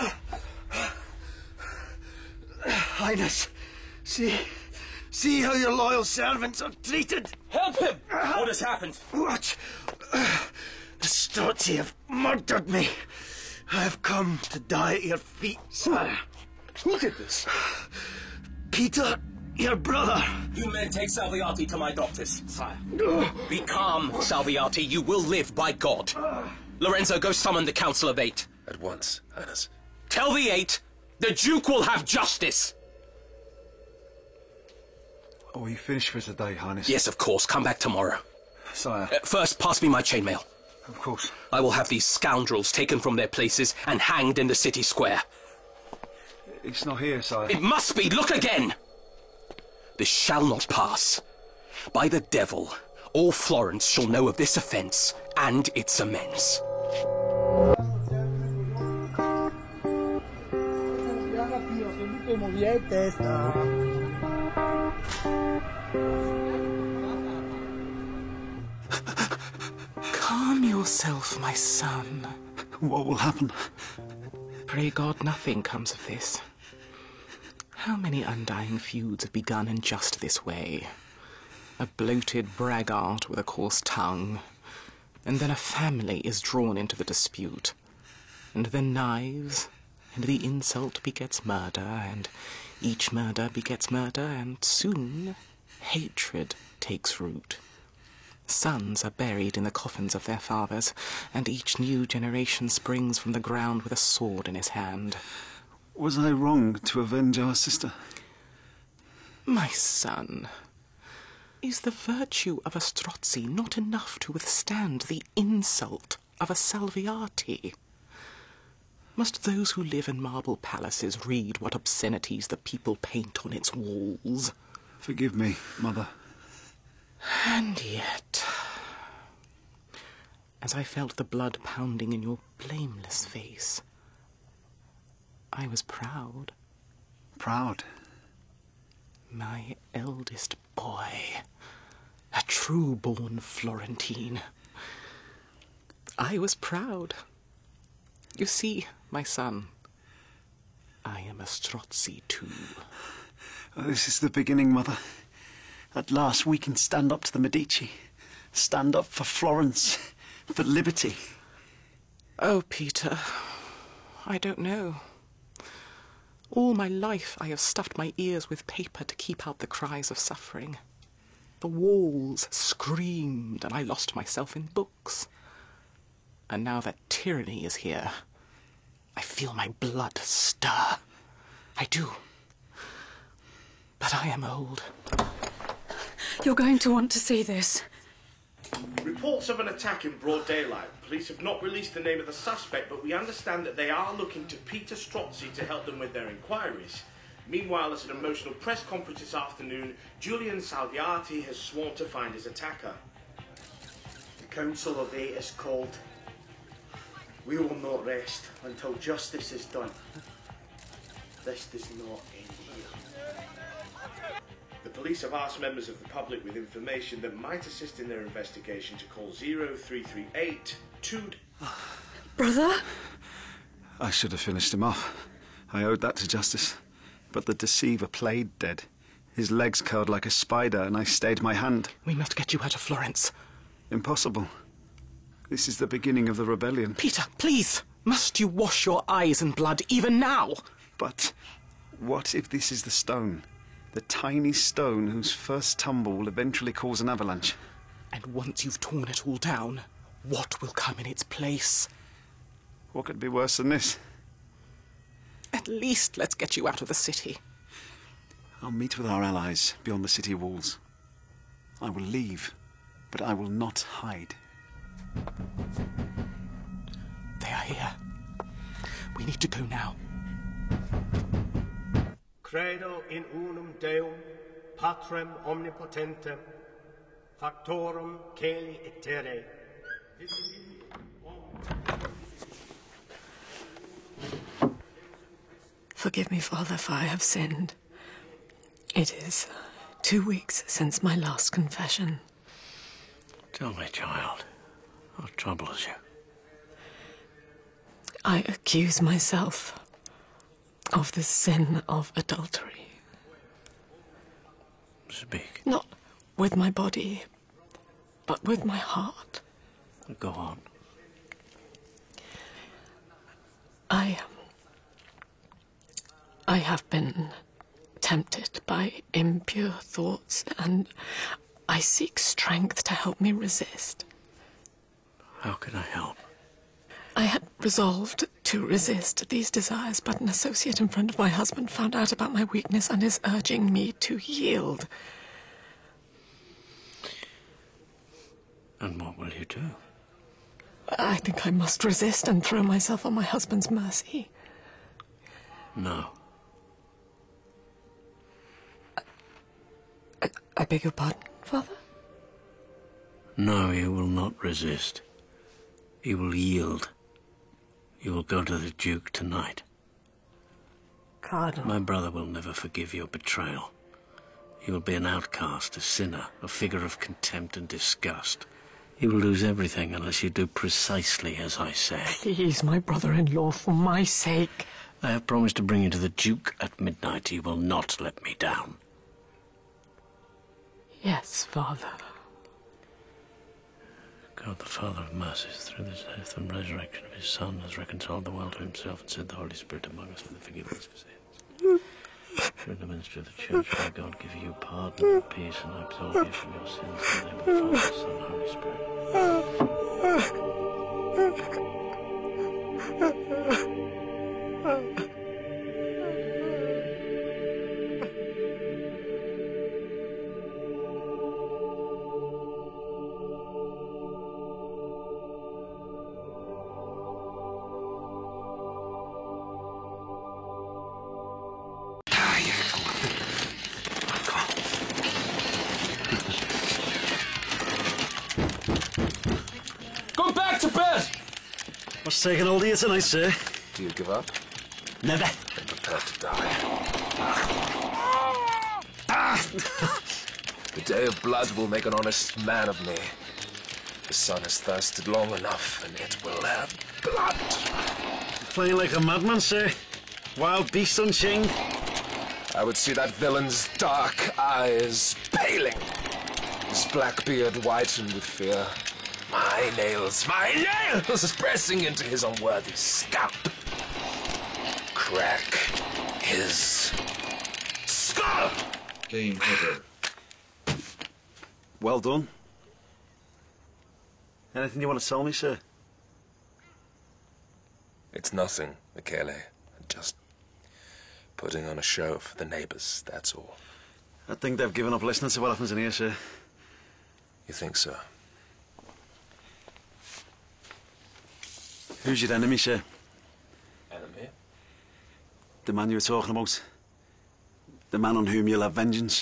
Speaker 13: Highness, see... See how your loyal servants are treated.
Speaker 2: Help him! What has happened?
Speaker 13: What? The Strozzi have murdered me. I have come to die at your feet, sire.
Speaker 2: Who did this?
Speaker 13: Peter, your brother.
Speaker 2: You men take Salviati to my doctors. Sire. Be calm, Salviati. You will live, by God. Lorenzo, go summon the Council of Eight.
Speaker 4: At once, Highness.
Speaker 2: Tell the Eight, the Duke will have justice.
Speaker 5: Are we finished for today, Highness?
Speaker 2: Yes, of course. Come back tomorrow.
Speaker 5: Sire.
Speaker 2: Uh, first, pass me my chainmail.
Speaker 5: Of course.
Speaker 2: I will have these scoundrels taken from their places and hanged in the city square.
Speaker 5: It's not here, sire.
Speaker 2: It must be! Look again! This shall not pass. By the devil, all Florence shall know of this offence and its amends.
Speaker 10: Calm yourself, my son.
Speaker 5: What will happen?
Speaker 10: Pray God nothing comes of this. How many undying feuds have begun in just this way? A bloated braggart with a coarse tongue, and then a family is drawn into the dispute, and then knives, and the insult begets murder, and each murder begets murder, and soon hatred takes root. Sons are buried in the coffins of their fathers, and each new generation springs from the ground with a sword in his hand.
Speaker 5: Was I wrong to avenge our sister?
Speaker 10: My son, is the virtue of a Strozzi not enough to withstand the insult of a Salviati? Must those who live in marble palaces read what obscenities the people paint on its walls?
Speaker 5: Forgive me, Mother.
Speaker 10: And yet, as I felt the blood pounding in your blameless face, I was proud.
Speaker 5: Proud?
Speaker 10: My eldest boy, a true-born Florentine. I was proud. You see, my son, I am a Strozzi too.
Speaker 5: Oh, this is the beginning, Mother. At last we can stand up to the Medici. Stand up for Florence, for liberty.
Speaker 10: Oh, Peter, I don't know. All my life I have stuffed my ears with paper to keep out the cries of suffering. The walls screamed and I lost myself in books. And now that tyranny is here, I feel my blood stir. I do. But I am old.
Speaker 6: You're going to want to see this.
Speaker 12: Reports of an attack in broad daylight. Police have not released the name of the suspect, but we understand that they are looking to Peter Strozzi to help them with their inquiries. Meanwhile, at an emotional press conference this afternoon, Julian Salviati has sworn to find his attacker.
Speaker 8: The Council of Eight is called. We will not rest until justice is done. This does not end here.
Speaker 12: The police have asked members of the public with information that might assist in their investigation to call zero three three eight two...
Speaker 6: Brother?
Speaker 5: I should have finished him off. I owed that to justice. But the deceiver played dead. His legs curled like a spider, and I stayed my hand.
Speaker 10: We must get you out of Florence.
Speaker 5: Impossible. This is the beginning of the rebellion.
Speaker 10: Peter, please! Must you wash your eyes in blood even now?
Speaker 5: But what if this is the stone? The tiny stone whose first tumble will eventually cause an avalanche.
Speaker 10: And once you've torn it all down, what will come in its place?
Speaker 5: What could be worse than this?
Speaker 10: At least let's get you out of the city.
Speaker 5: I'll meet with our allies beyond the city walls. I will leave, but I will not hide.
Speaker 10: They are here. We need to go now.
Speaker 14: Credo in unum Deum, Patrem omnipotentem, Factorum Caeli et Terrae.
Speaker 9: Forgive me, Father, for I have sinned. It is two weeks since my last confession.
Speaker 11: Tell me, child, what troubles you?
Speaker 9: I accuse myself of the sin of adultery.
Speaker 11: Speak.
Speaker 9: Not with my body, but with my heart.
Speaker 11: Go on.
Speaker 9: I... I have been tempted by impure thoughts, and I seek strength to help me resist.
Speaker 11: How can I help?
Speaker 9: I had resolved to resist these desires, but an associate and friend of my husband found out about my weakness and is urging me to yield.
Speaker 11: And what will you do?
Speaker 9: I think I must resist and throw myself on my husband's mercy.
Speaker 11: No.
Speaker 9: I, I beg your pardon, Father?
Speaker 11: No, you will not resist. You will yield. You will go to the Duke tonight.
Speaker 9: Cardinal.
Speaker 11: My brother will never forgive your betrayal. You will be an outcast, a sinner, a figure of contempt and disgust. You will lose everything unless you do precisely as I say.
Speaker 9: Please, my brother-in-law, for my sake.
Speaker 11: I have promised to bring you to the Duke at midnight. You will not let me down.
Speaker 9: Yes, Father.
Speaker 11: God, the Father of mercies, through this death and resurrection of his Son, has reconciled the world to himself and sent the Holy Spirit among us for the forgiveness of sins. Through the ministry of the Church, may God give you pardon and peace and absolve you from your sins in the name of the Father, Son, and Holy Spirit.
Speaker 15: Go back to bed!
Speaker 5: What's taking hold of you tonight, sir?
Speaker 4: Do you give up?
Speaker 5: Never.
Speaker 4: Then prepare to die. The day of blood will make an honest man of me. The sun has thirsted long enough, and it will have blood.
Speaker 5: You're playing like a madman, sir. Wild beast unchained.
Speaker 4: I would see that villain's dark eyes paling, his black beard whitened with fear. My nails, my nails pressing into his unworthy scalp. Crack his skull.
Speaker 15: Game over.
Speaker 5: Well done. Anything you want to tell me, sir?
Speaker 4: It's nothing, Michele. Just putting on a show for the neighbors, that's all.
Speaker 5: I think they've given up listening to what happens in here, sir.
Speaker 4: You think so?
Speaker 5: Who's your enemy, sir?
Speaker 4: Enemy?
Speaker 5: The man you were talking about. The man on whom you'll have vengeance.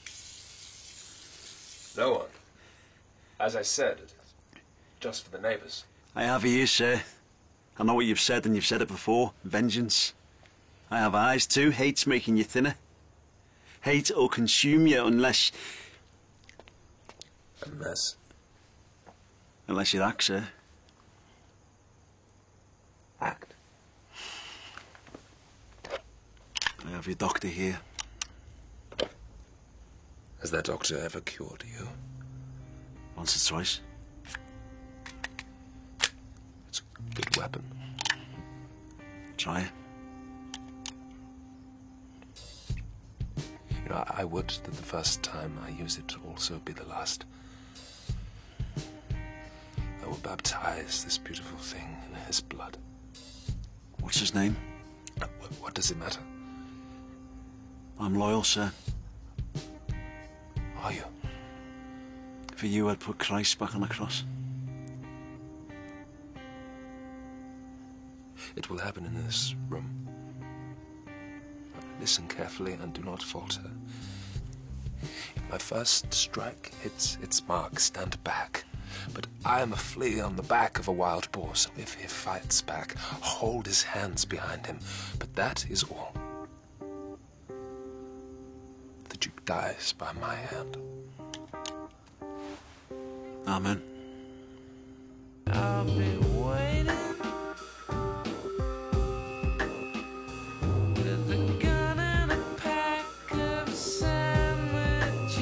Speaker 4: No one. As I said, it's just for the neighbors.
Speaker 5: I have ears, sir. I know what you've said, and you've said it before. Vengeance. I have eyes too. Hate's making you thinner. Hate will consume you unless...
Speaker 4: Unless?
Speaker 5: Unless you act, sir.
Speaker 4: Act?
Speaker 5: I have your doctor here.
Speaker 4: Has that doctor ever cured you?
Speaker 5: Once or twice.
Speaker 4: It's a good weapon.
Speaker 5: Try it.
Speaker 4: You know, I, I would that the first time I use it also be the last. I will baptize this beautiful thing in his blood.
Speaker 5: What's his name?
Speaker 4: Uh, wh- what does it matter?
Speaker 5: I'm loyal, sir.
Speaker 4: Are you?
Speaker 5: For you, I'd put Christ back on the cross.
Speaker 4: It will happen in this room. Listen carefully and do not falter. If my first strike hits its mark, stand back. But I am a flea on the back of a wild boar, so if he fights back, hold his hands behind him. But that is all. The Duke dies by my hand.
Speaker 5: Amen.
Speaker 16: I'll be waiting. With a gun and a pack of sandwiches.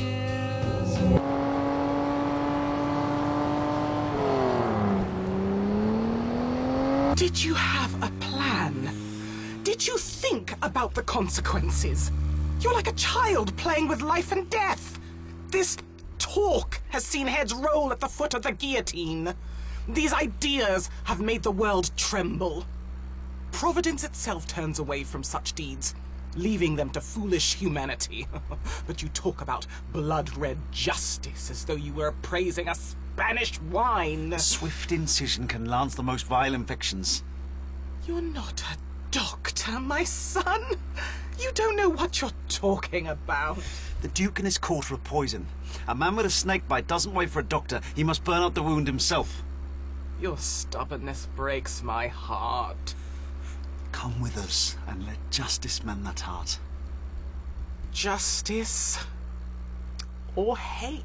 Speaker 10: Did you have a plan? Did you think about the consequences? You're like a child playing with life and death. This talk has seen heads roll at the foot of the guillotine. These ideas have made the world tremble. Providence itself turns away from such deeds, leaving them to foolish humanity. But you talk about blood-red justice as though you were praising a Spanish wine.
Speaker 5: Swift incision can lance the most vile infections.
Speaker 10: You're not a doctor, my son. You don't know what you're talking about.
Speaker 5: The Duke and his court were poison. A man with a snake bite doesn't wait for a doctor. He must burn out the wound himself.
Speaker 10: Your stubbornness breaks my heart.
Speaker 5: Come with us and let justice mend that heart.
Speaker 10: Justice or hate?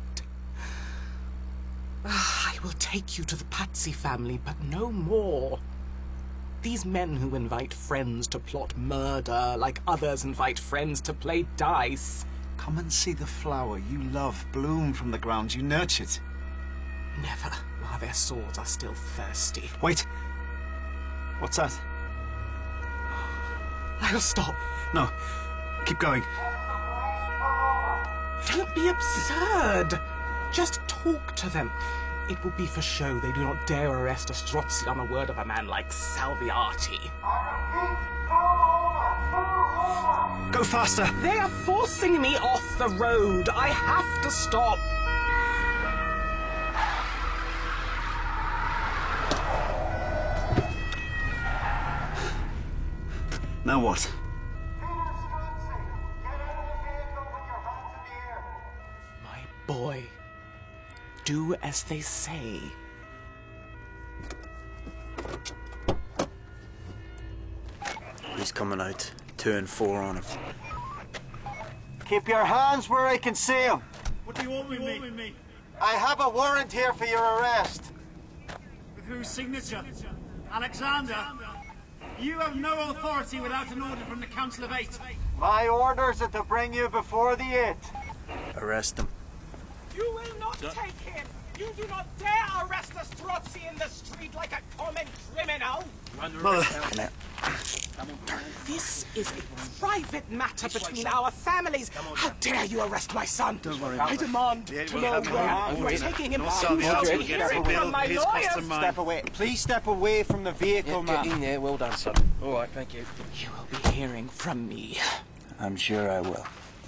Speaker 10: I will take you to the Patsy family, but no more. These men who invite friends to plot murder like others invite friends to play dice.
Speaker 5: Come and see the flower you love bloom from the ground you nurtured.
Speaker 10: Never while their swords are still thirsty.
Speaker 5: Wait. What's that?
Speaker 10: I'll stop.
Speaker 5: No. Keep going.
Speaker 10: Don't be absurd. Just talk to them. It will be for show. They do not dare arrest a Strozzi on a word of a man like Salviati.
Speaker 5: Go faster!
Speaker 10: They are forcing me off the road. I have to stop.
Speaker 5: Now what?
Speaker 10: My boy, do as they say.
Speaker 8: He's coming out. Two and four on him.
Speaker 17: Keep your hands where I can see them.
Speaker 18: What do you want with me?
Speaker 17: I have a warrant here for your arrest.
Speaker 18: With whose signature? Alexander? You have no authority without an order from the Council of Eight.
Speaker 17: My orders are to bring you before the Eight.
Speaker 8: Arrest him.
Speaker 10: You will not take him! You do not dare arrest a Strozzi in the street like a common criminal!
Speaker 8: Mother.
Speaker 10: This is a private matter between our families. How dare you arrest my son?
Speaker 8: Don't worry.
Speaker 10: I demand
Speaker 8: Yeah,
Speaker 10: to
Speaker 8: we'll
Speaker 10: know
Speaker 8: have him.
Speaker 10: where
Speaker 8: We'll
Speaker 10: you are
Speaker 8: get-
Speaker 10: taking him.
Speaker 8: no,
Speaker 10: You
Speaker 8: sorry,
Speaker 10: shall
Speaker 8: we'll
Speaker 10: be
Speaker 8: get
Speaker 10: hearing
Speaker 8: the
Speaker 10: from
Speaker 8: bill.
Speaker 10: my
Speaker 8: His cost
Speaker 10: lawyers.
Speaker 8: of mine.
Speaker 17: Step away. Please step away from the vehicle,
Speaker 8: Get
Speaker 17: ma'am.
Speaker 8: in there. Well done, son. All right, thank you.
Speaker 10: You will be hearing from me.
Speaker 8: I'm sure I will.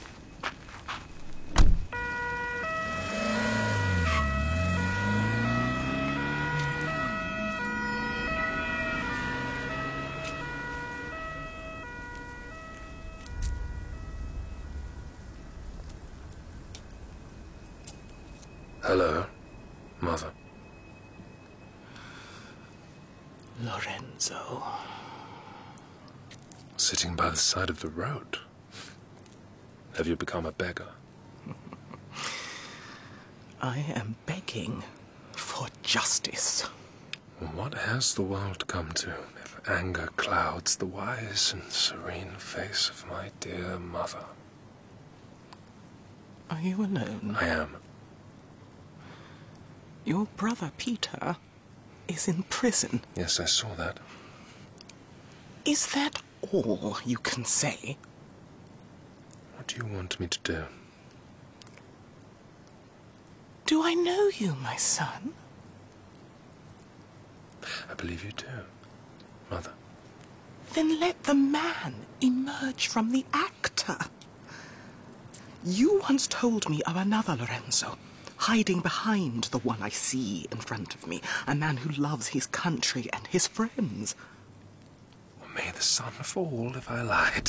Speaker 4: Hello, Mother.
Speaker 10: Lorenzo.
Speaker 4: Sitting by the side of the road. Have you become a beggar?
Speaker 10: I am begging for justice.
Speaker 4: What has the world come to if anger clouds the wise and serene face of my dear mother?
Speaker 10: Are you alone?
Speaker 4: I am.
Speaker 10: Your brother Peter is in prison.
Speaker 4: Yes, I saw that.
Speaker 10: Is that all you can say?
Speaker 4: What do you want me to do?
Speaker 10: Do I know you, my son?
Speaker 4: I believe you do, Mother.
Speaker 19: Then let the man emerge from the actor. You once told me of another Lorenzo, hiding behind the one I see in front of me, a man who loves his country and his friends.
Speaker 4: Well, may the sun fall if I lied.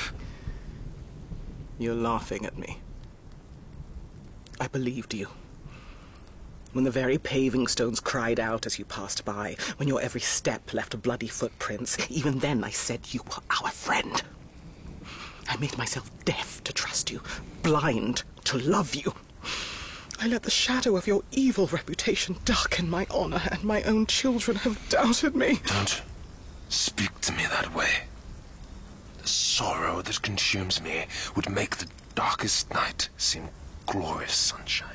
Speaker 19: You're laughing at me. I believed you. When the very paving stones cried out as you passed by, when your every step left bloody footprints, even then I said you were our friend. I made myself deaf to trust you, blind to love you. I let the shadow of your evil reputation darken my honor, and my own children have doubted me.
Speaker 4: Don't speak to me that way. The sorrow that consumes me would make the darkest night seem glorious sunshine.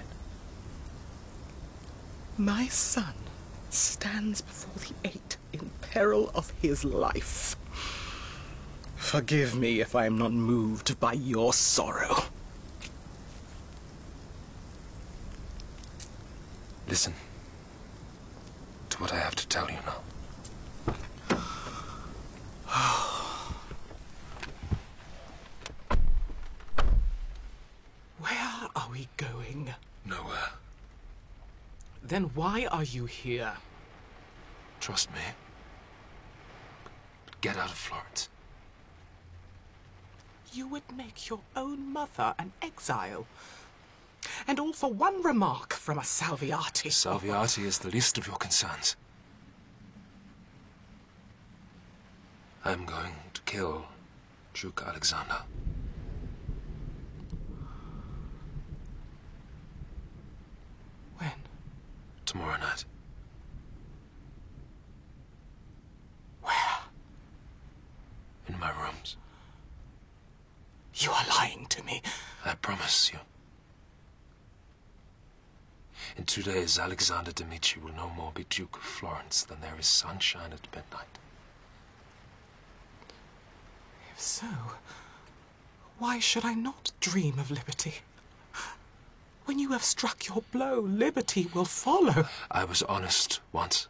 Speaker 19: My son stands before the Eight in peril of his life. Forgive me if I am not moved by your sorrow.
Speaker 4: Listen to what I have to tell you now.
Speaker 19: Where are we going?
Speaker 4: Nowhere.
Speaker 19: Then why are you here?
Speaker 4: Trust me. Get out of Florence.
Speaker 19: You would make your own mother an exile. And all for one remark from a Salviati.
Speaker 4: Salviati is the least of your concerns. I am going to kill Duke Alexander.
Speaker 19: When?
Speaker 4: Tomorrow night.
Speaker 19: Where?
Speaker 4: In my rooms.
Speaker 19: You are lying to me.
Speaker 4: I promise you. In two days, Alexander Dmitri will no more be Duke of Florence than there is sunshine at midnight.
Speaker 19: If so, why should I not dream of liberty? When you have struck your blow, liberty will follow.
Speaker 4: I was honest once.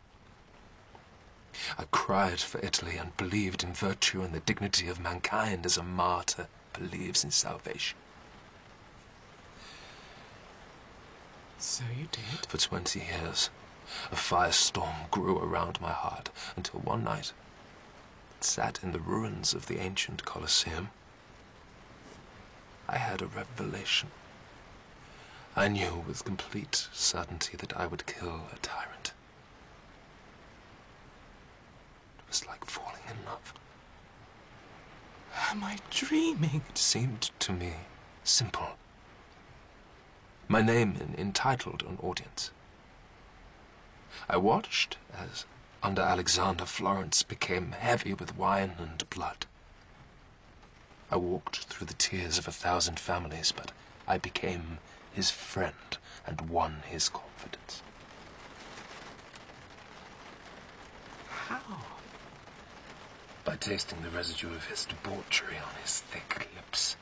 Speaker 4: I cried for Italy and believed in virtue and the dignity of mankind as a martyr believes in salvation.
Speaker 19: So you did?
Speaker 4: For twenty years, a firestorm grew around my heart until one night it sat in the ruins of the ancient Colosseum. I had a revelation. I knew with complete certainty that I would kill a tyrant. It was like falling in love.
Speaker 19: Am I dreaming?
Speaker 4: It seemed to me simple. My name entitled an audience. I watched as, under Alexander, Florence became heavy with wine and blood. I walked through the tears of a thousand families, but I became his friend and won his confidence.
Speaker 19: How?
Speaker 4: By tasting the residue of his debauchery on his thick lips.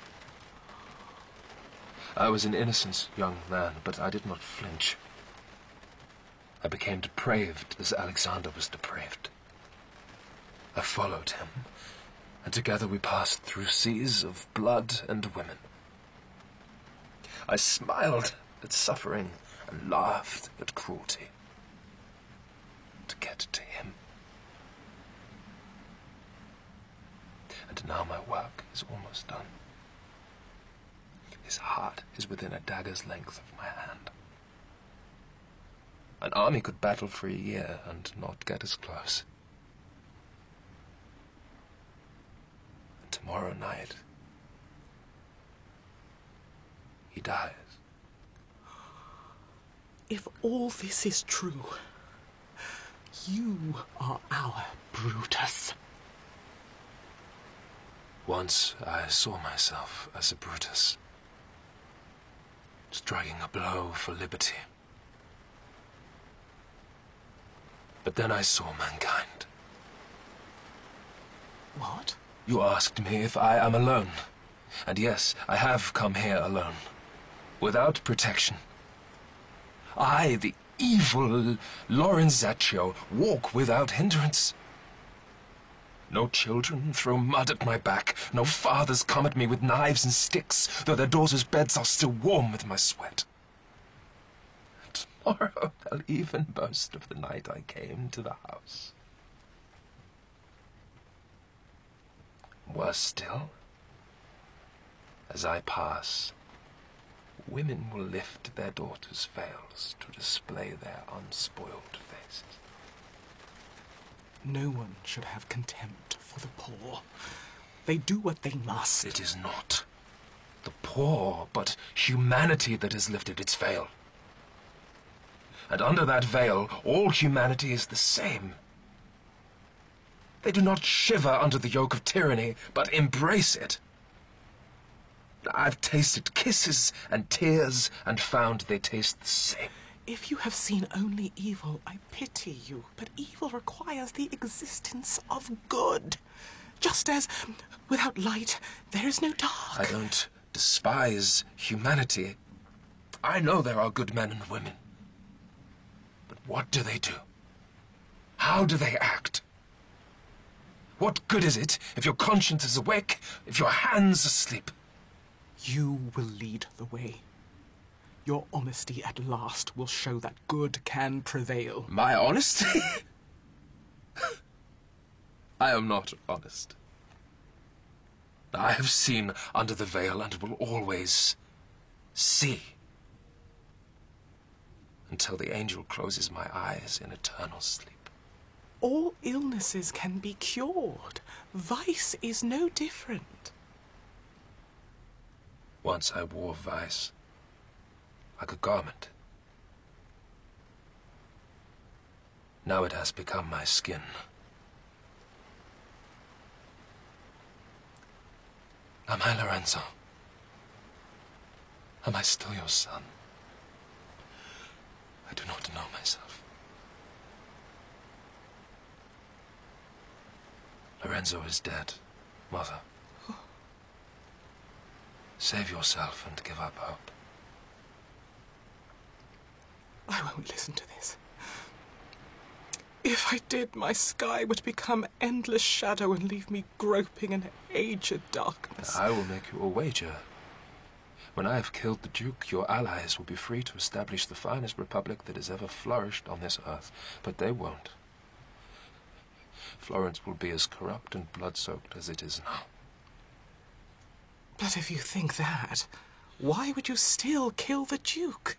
Speaker 4: I was an innocent young man, but I did not flinch. I became depraved as Alexander was depraved. I followed him, and together we passed through seas of blood and women. I smiled at suffering and laughed at cruelty to get to him. And now my work is almost done. His heart is within a dagger's length of my hand. An army could battle for a year and not get as close. And tomorrow night, he dies.
Speaker 19: If all this is true, you are our Brutus.
Speaker 4: Once I saw myself as a Brutus, striking a blow for liberty. But then I saw mankind.
Speaker 19: What?
Speaker 4: You asked me if I am alone. And yes, I have come here alone. Without protection. I, the evil Lorenzaccio, walk without hindrance. No children throw mud at my back. No fathers come at me with knives and sticks, though their daughters' beds are still warm with my sweat. Tomorrow they'll even boast of the night I came to the house. Worse still, as I pass, women will lift their daughters' veils to display their unspoiled faces.
Speaker 19: No one should have contempt for the poor. They do what they must.
Speaker 4: It is not the poor, but humanity that has lifted its veil. And under that veil, all humanity is the same. They do not shiver under the yoke of tyranny, but embrace it. I've tasted kisses and tears and found they taste the same.
Speaker 19: If you have seen only evil, I pity you. But evil requires the existence of good. Just as without light, there is no dark.
Speaker 4: I don't despise humanity. I know there are good men and women. But what do they do? How do they act? What good is it if your conscience is awake, if your hand's asleep?
Speaker 19: You will lead the way. Your honesty at last will show that good can prevail.
Speaker 4: My honesty? I am not honest. I have seen under the veil and will always see. Until the angel closes my eyes in eternal sleep.
Speaker 19: All illnesses can be cured. Vice is no different.
Speaker 4: Once I wore vice like a garment. Now it has become my skin. Am I Lorenzo? Am I still your son? I do not know myself. Lorenzo is dead, Mother. Save yourself and give up hope.
Speaker 19: I won't listen to this. If I did, my sky would become endless shadow and leave me groping in aged darkness.
Speaker 4: I will make you a wager. When I have killed the Duke, your allies will be free to establish the finest republic that has ever flourished on this earth. But they won't. Florence will be as corrupt and blood-soaked as it is now.
Speaker 19: But if you think that, why would you still kill the Duke?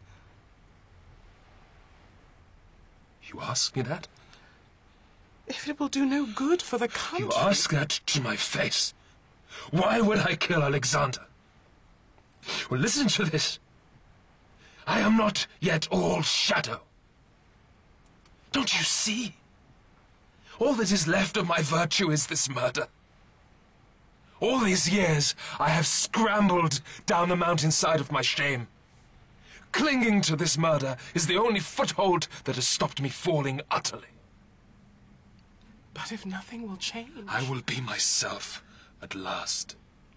Speaker 4: You ask me that?
Speaker 19: If it will do no good for the country...
Speaker 4: You ask that to my face. Why would I kill Alexander? Well, listen to this. I am not yet all shadow. Don't you see? All that is left of my virtue is this murder. All these years, I have scrambled down the mountainside of my shame. Clinging to this murder is the only foothold that has stopped me falling utterly.
Speaker 19: But if nothing will change...
Speaker 4: I will be myself at last.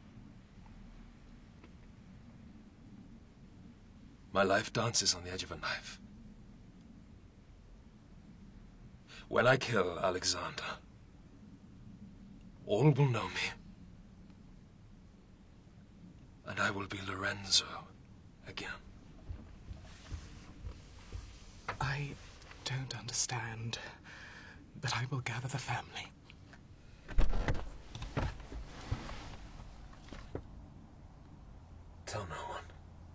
Speaker 4: My life dances on the edge of a knife. When I kill Alexander, all will know me. And I will be Lorenzo again.
Speaker 19: I don't understand, but I will gather the family.
Speaker 4: Tell no one.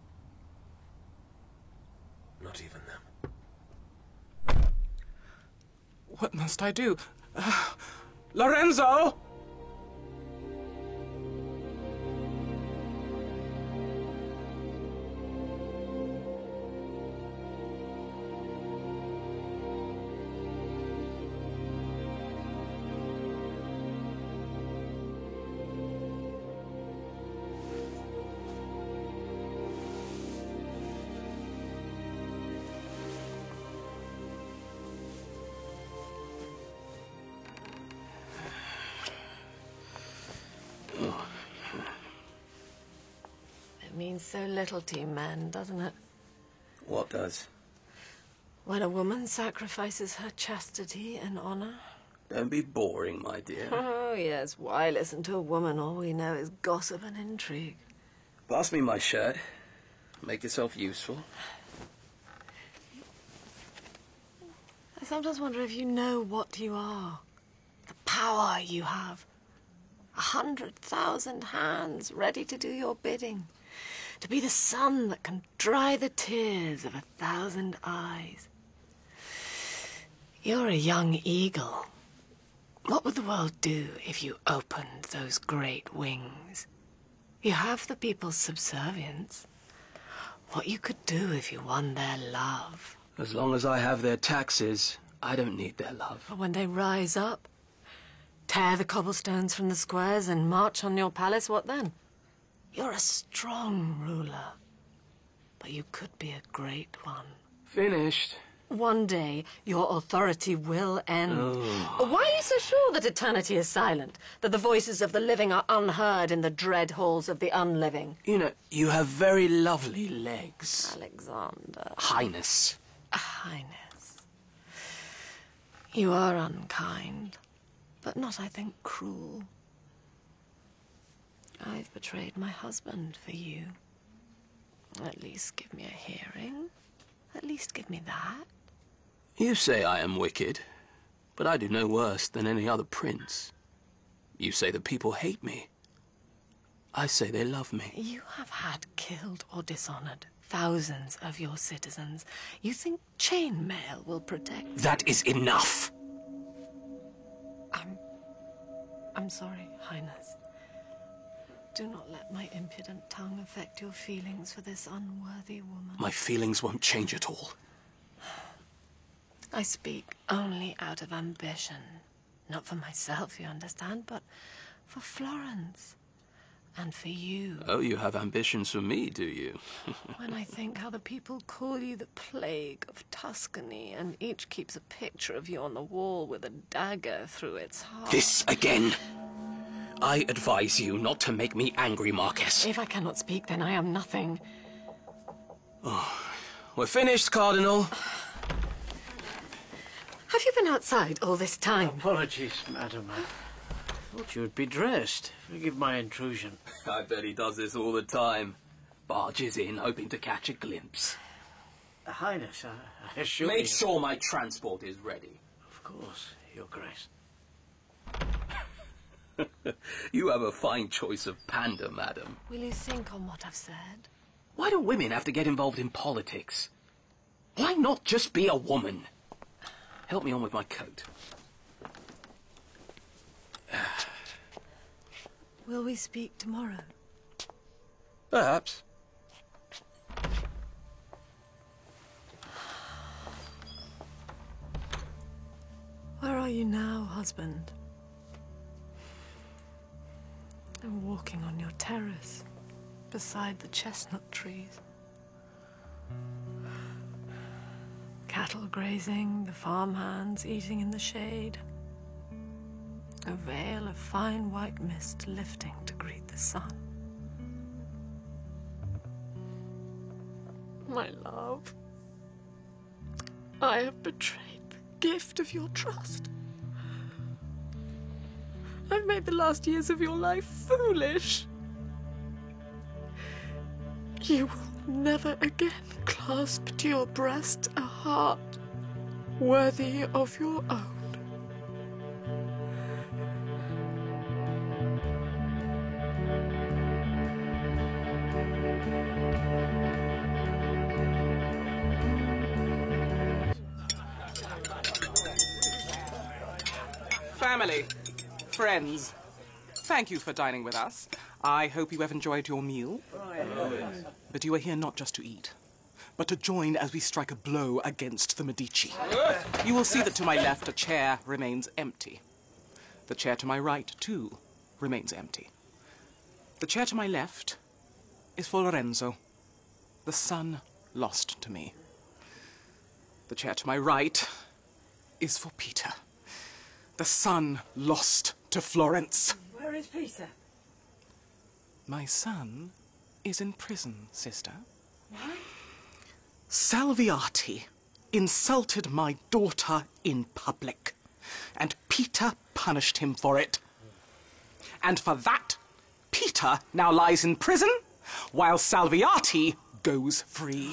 Speaker 4: Not even them.
Speaker 19: What must I do? Uh, Lorenzo!
Speaker 9: Means so little to you men, doesn't it?
Speaker 2: What does?
Speaker 9: When a woman sacrifices her chastity and honor.
Speaker 2: Don't be boring, my dear.
Speaker 9: Oh, yes. Why listen to a woman? All we know is gossip and intrigue.
Speaker 2: Pass me my shirt. Make yourself useful.
Speaker 9: I sometimes wonder if you know what you are. The power you have. A hundred thousand hands ready to do your bidding. To be the sun that can dry the tears of a thousand eyes. You're a young eagle. What would the world do if you opened those great wings? You have the people's subservience. What you could do if you won their love.
Speaker 2: As long as I have their taxes, I don't need their love.
Speaker 9: But when they rise up, tear the cobblestones from the squares and march on your palace, what then? You're a strong ruler, but you could be a great one.
Speaker 2: Finished.
Speaker 9: One day, your authority will end.
Speaker 2: Oh.
Speaker 9: Why are you so sure that eternity is silent? That the voices of the living are unheard in the dread halls of the unliving?
Speaker 2: You know, you have very lovely legs.
Speaker 9: Alexander.
Speaker 2: Highness.
Speaker 9: Highness. You are unkind, but not, I think, cruel. I've betrayed my husband for you. At least give me a hearing. At least give me that.
Speaker 2: You say I am wicked, but I do no worse than any other prince. You say the people hate me. I say they love me.
Speaker 9: You have had killed or dishonored thousands of your citizens. You think chainmail will protect...
Speaker 2: That is enough!
Speaker 9: I'm... I'm sorry, Highness. Do not let my impudent tongue affect your feelings for this unworthy woman.
Speaker 2: My feelings won't change at all.
Speaker 9: I speak only out of ambition. Not for myself, you understand, but for Florence. And for you.
Speaker 2: Oh, you have ambitions for me, do you?
Speaker 9: When I think how the people call you the plague of Tuscany, and each keeps a picture of you on the wall with a dagger through its heart.
Speaker 2: This again! I advise you not to make me angry, Marquess.
Speaker 9: If I cannot speak, then I am nothing.
Speaker 2: Oh, we're finished, Cardinal.
Speaker 9: Have you been outside all this time?
Speaker 11: Apologies, madam. I thought you would be dressed. Forgive my intrusion.
Speaker 2: I bet he does this all the time. Barges in, hoping to catch a glimpse.
Speaker 11: Uh, Highness, I, I assure
Speaker 2: Make
Speaker 11: you...
Speaker 2: sure my transport is ready.
Speaker 11: Of course, Your Grace.
Speaker 2: You have a fine choice of panda, madam.
Speaker 9: Will you think on what I've said?
Speaker 2: Why do women have to get involved in politics? Why not just be a woman? Help me on with my coat.
Speaker 9: Will we speak tomorrow?
Speaker 2: Perhaps.
Speaker 9: Where are you now, husband? I'm walking on your terrace, beside the chestnut trees. Cattle grazing, the farmhands eating in the shade. A veil of fine white mist lifting to greet the sun. My love, I have betrayed the gift of your trust. I've made the last years of your life foolish. You will never again clasp to your breast a heart worthy of your own.
Speaker 10: Family, friends, thank you for dining with us. I hope you have enjoyed your meal. But you are here not just to eat, but to join as we strike a blow against the Medici. You will see that to my left a chair remains empty. The chair to my right, too, remains empty. The chair to my left is for Lorenzo, the son lost to me. The chair to my right is for Peter, the son lost to Florence.
Speaker 9: Where is Peter?
Speaker 10: My son is in prison, sister.
Speaker 9: What?
Speaker 10: Salviati insulted my daughter in public.
Speaker 19: and Peter punished him for it. And for that, Peter now lies in prison, while Salviati goes free.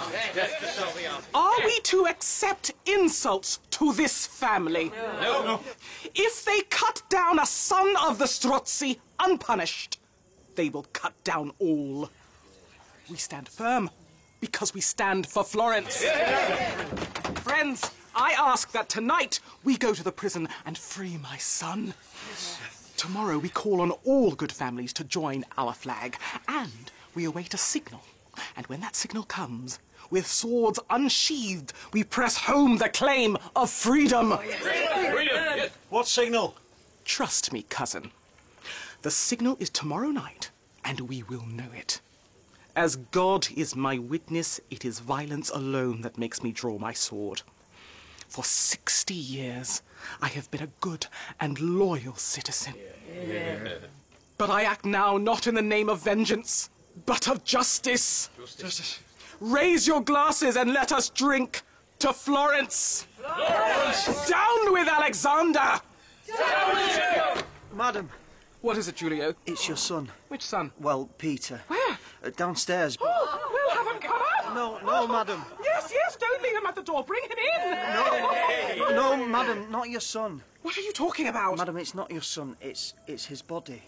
Speaker 19: Are we to accept insults to this family?
Speaker 10: No. No.
Speaker 19: If they cut down a son of the Strozzi unpunished, they will cut down all. We stand firm because we stand for Florence. Friends, I ask that tonight we go to the prison and free my son. Tomorrow we call on all good families to join our flag, and we await a signal. And when that signal comes, with swords unsheathed, we press home the claim of freedom.
Speaker 10: Freedom.
Speaker 17: What signal?
Speaker 19: Trust me, cousin. The signal is tomorrow night, and we will know it. As God is my witness, it is violence alone that makes me draw my sword. For sixty years, I have been a good and loyal citizen.
Speaker 10: Yeah.
Speaker 19: But I act now not in the name of vengeance, but of justice.
Speaker 10: Justice.
Speaker 19: Raise your glasses and let us drink to Florence. Florence! Down with Alexander!
Speaker 8: Down with you! Madam.
Speaker 19: What is it, Julio?
Speaker 8: It's your son.
Speaker 19: Which son?
Speaker 8: Well, Peter.
Speaker 19: Where?
Speaker 8: Uh, downstairs. But...
Speaker 19: Oh, we'll have him come up!
Speaker 8: No, no, madam.
Speaker 19: Yes, yes, don't leave him at the door. Bring him in!
Speaker 8: No, no, madam, not your son.
Speaker 19: What are you talking about?
Speaker 8: Madam, it's not your son. It's, it's his body.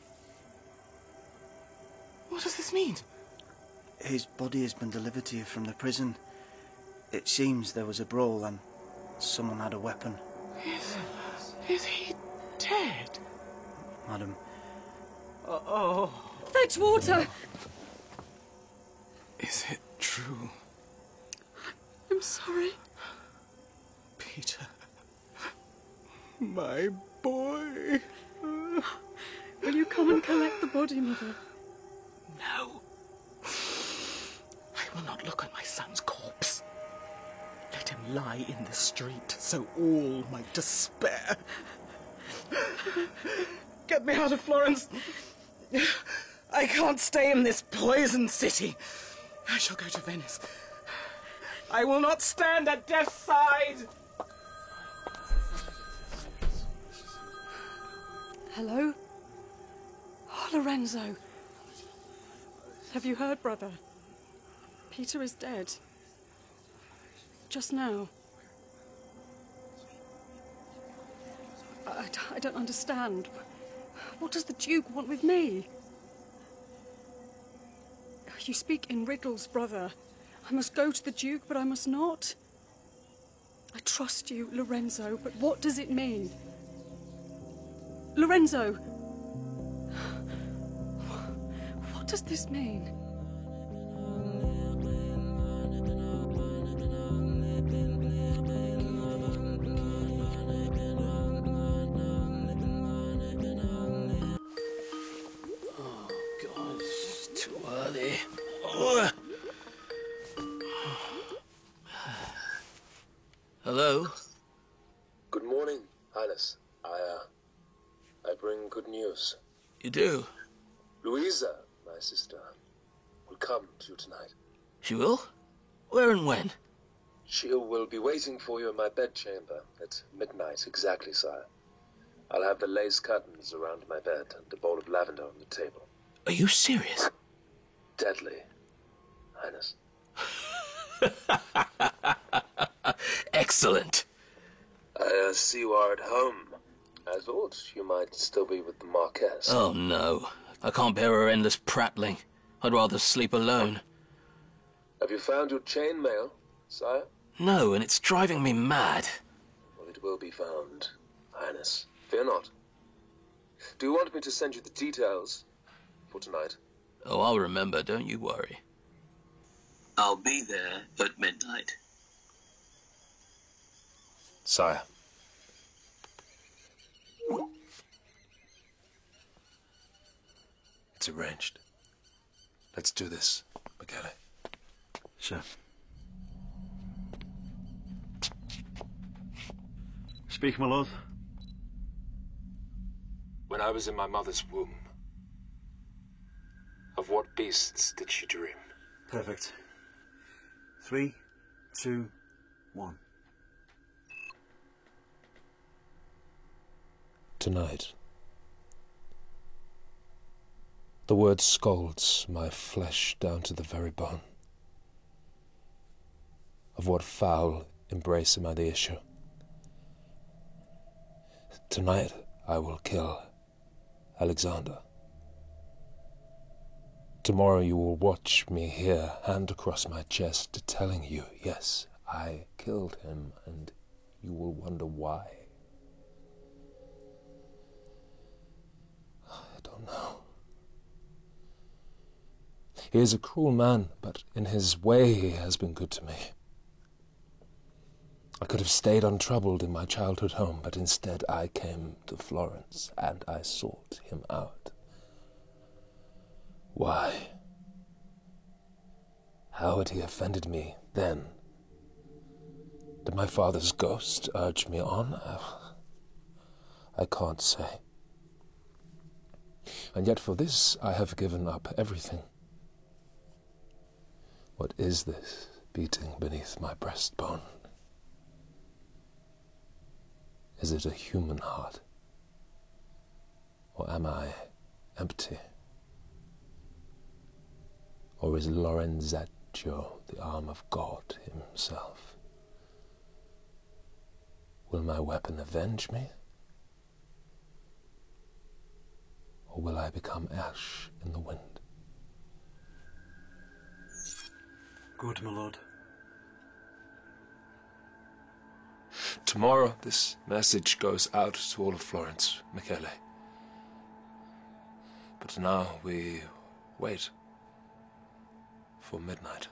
Speaker 19: What does this mean?
Speaker 8: His body has been delivered to you from the prison. It seems there was a brawl and someone had a weapon.
Speaker 19: Is, is he dead?
Speaker 8: Madam.
Speaker 19: Uh, oh.
Speaker 6: Fetch water!
Speaker 19: Is it true?
Speaker 6: I'm sorry.
Speaker 19: Peter. My boy.
Speaker 6: Will you come and collect the body, Mother?
Speaker 19: No. I will not look on my son's corpse. Let him lie in the street so all might despair. Get me out of Florence. I can't stay in this poisoned city. I shall go to Venice. I will not stand at death's side.
Speaker 6: Hello? Oh, Lorenzo. Have you heard, brother? Peter is dead. Just now. I, I don't understand. What does the Duke want with me? You speak in riddles, brother. I must go to the Duke, but I must not. I trust you, Lorenzo, but what does it mean? Lorenzo! What does this mean?
Speaker 2: Hello?
Speaker 4: Good morning, Highness. I, uh, I bring good news.
Speaker 2: You do?
Speaker 4: Louisa, my sister, will come to you tonight.
Speaker 2: She will? Where and when?
Speaker 4: She will be waiting for you in my bedchamber at midnight exactly, sire. I'll have the lace curtains around my bed and a bowl of lavender on the table.
Speaker 2: Are you serious?
Speaker 4: Deadly, Highness.
Speaker 2: Excellent.
Speaker 4: I uh, see you are at home. I thought you might still be with the Marquess.
Speaker 2: Oh, no. I can't bear her endless prattling. I'd rather sleep alone.
Speaker 4: Have you found your chainmail, sire?
Speaker 2: No, and it's driving me mad.
Speaker 4: Well, it will be found, Highness. Fear not. Do you want me to send you the details for tonight?
Speaker 2: Oh, I'll remember, don't you worry.
Speaker 20: I'll be there at midnight.
Speaker 4: Sire. It's arranged. Let's do this, Michele.
Speaker 5: Sir. Speak, my lord.
Speaker 4: When I was in my mother's womb, of what beasts did she dream?
Speaker 5: Perfect. Three, two, one.
Speaker 4: Tonight, the word scalds my flesh down to the very bone. Of what foul embrace am I the issue? Tonight I will kill Alexander. Tomorrow you will watch me here, hand across my chest, telling you, yes, I killed him, and you will wonder why. I don't know. He is a cruel man, but in his way he has been good to me. I could have stayed untroubled in my childhood home, but instead I came to Florence, and I sought him out. Why? How had he offended me then? Did my father's ghost urge me on? I can't say. And yet for this I have given up everything. What is this beating beneath my breastbone? Is it a human heart? Or am I empty? Or is Lorenzaccio the arm of God himself? Will my weapon avenge me? Or will I become ash in the wind?
Speaker 5: Good, my lord.
Speaker 4: Tomorrow this message goes out to all of Florence, Michele. But now we wait for midnight.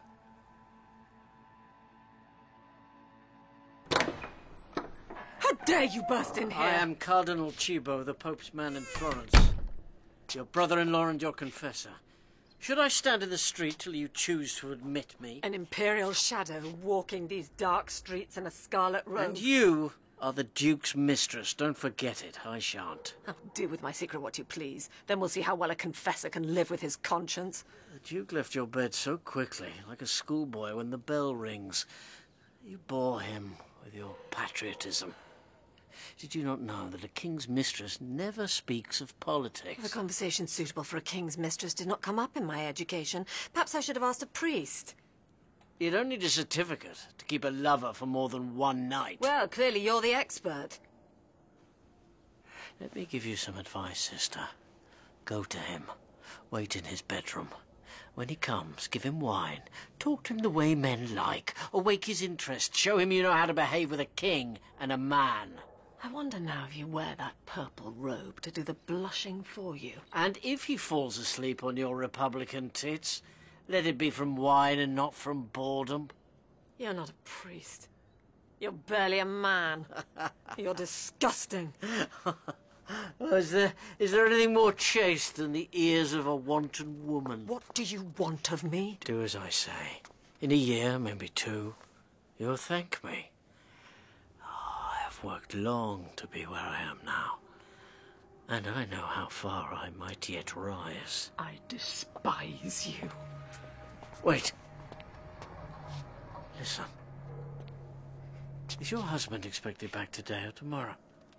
Speaker 9: How dare you burst in here?
Speaker 11: I am Cardinal Cibo, the Pope's man in Florence. Your brother-in-law and your confessor. Should I stand in the street till you choose to admit me?
Speaker 9: An imperial shadow walking these dark streets in a scarlet robe.
Speaker 11: And you are the Duke's mistress. Don't forget it. I shan't.
Speaker 9: Oh, do with my secret what you please. Then we'll see how well a confessor can live with his conscience.
Speaker 11: The Duke left your bed so quickly, like a schoolboy when the bell rings. You bore him with your patriotism. Did you not know that a king's mistress never speaks of politics?
Speaker 9: The conversation suitable for a king's mistress did not come up in my education. Perhaps I should have asked a priest.
Speaker 11: You don't need a certificate to keep a lover for more than one night.
Speaker 9: Well, clearly you're the expert.
Speaker 11: Let me give you some advice, sister. Go to him. Wait in his bedroom. When he comes, give him wine. Talk to him the way men like. Awake his interest. Show him you know how to behave with a king and a man.
Speaker 9: I wonder now if you wear that purple robe to do the blushing for you.
Speaker 11: And if he falls asleep on your Republican tits, let it be from wine and not from boredom.
Speaker 9: You're not a priest. You're barely a man. You're disgusting.
Speaker 11: Oh, is there, is there anything more chaste than the ears of a wanton woman?
Speaker 9: What do you want of me?
Speaker 11: Do as I say. In a year, maybe two, you'll thank me. Oh, I have worked long to be where I am now. And I know how far I might yet rise.
Speaker 9: I despise you.
Speaker 11: Wait. Listen. Is your husband expected back today or tomorrow?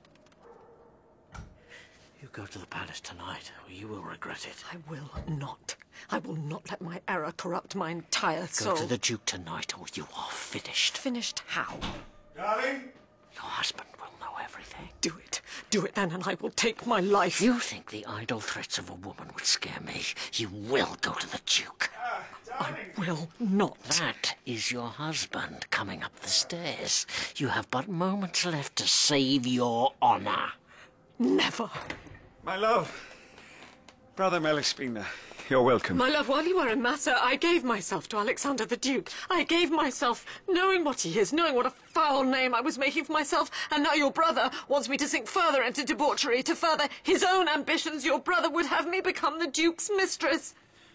Speaker 11: You go to the palace tonight, or you will regret it.
Speaker 9: I will not. I will not let my error corrupt my entire soul.
Speaker 11: Go to the Duke tonight, or you are finished.
Speaker 9: Finished how?
Speaker 18: Darling?
Speaker 11: Your husband will know everything.
Speaker 9: Do it. Do it then, and I will take my life.
Speaker 11: You think the idle threats of a woman would scare me? You will go to the Duke.
Speaker 18: Uh,
Speaker 9: I will not.
Speaker 11: That is your husband coming up the stairs. You have but moments left to save your honour.
Speaker 9: Never.
Speaker 5: My love, Brother Melispina, you're welcome.
Speaker 9: My love, while you were in Massa, I gave myself to Alexander the Duke. I gave myself, knowing what he is, knowing what a foul name I was making for myself, and now your brother wants me to sink further into debauchery, to further his own ambitions. Your brother would have me become the Duke's mistress.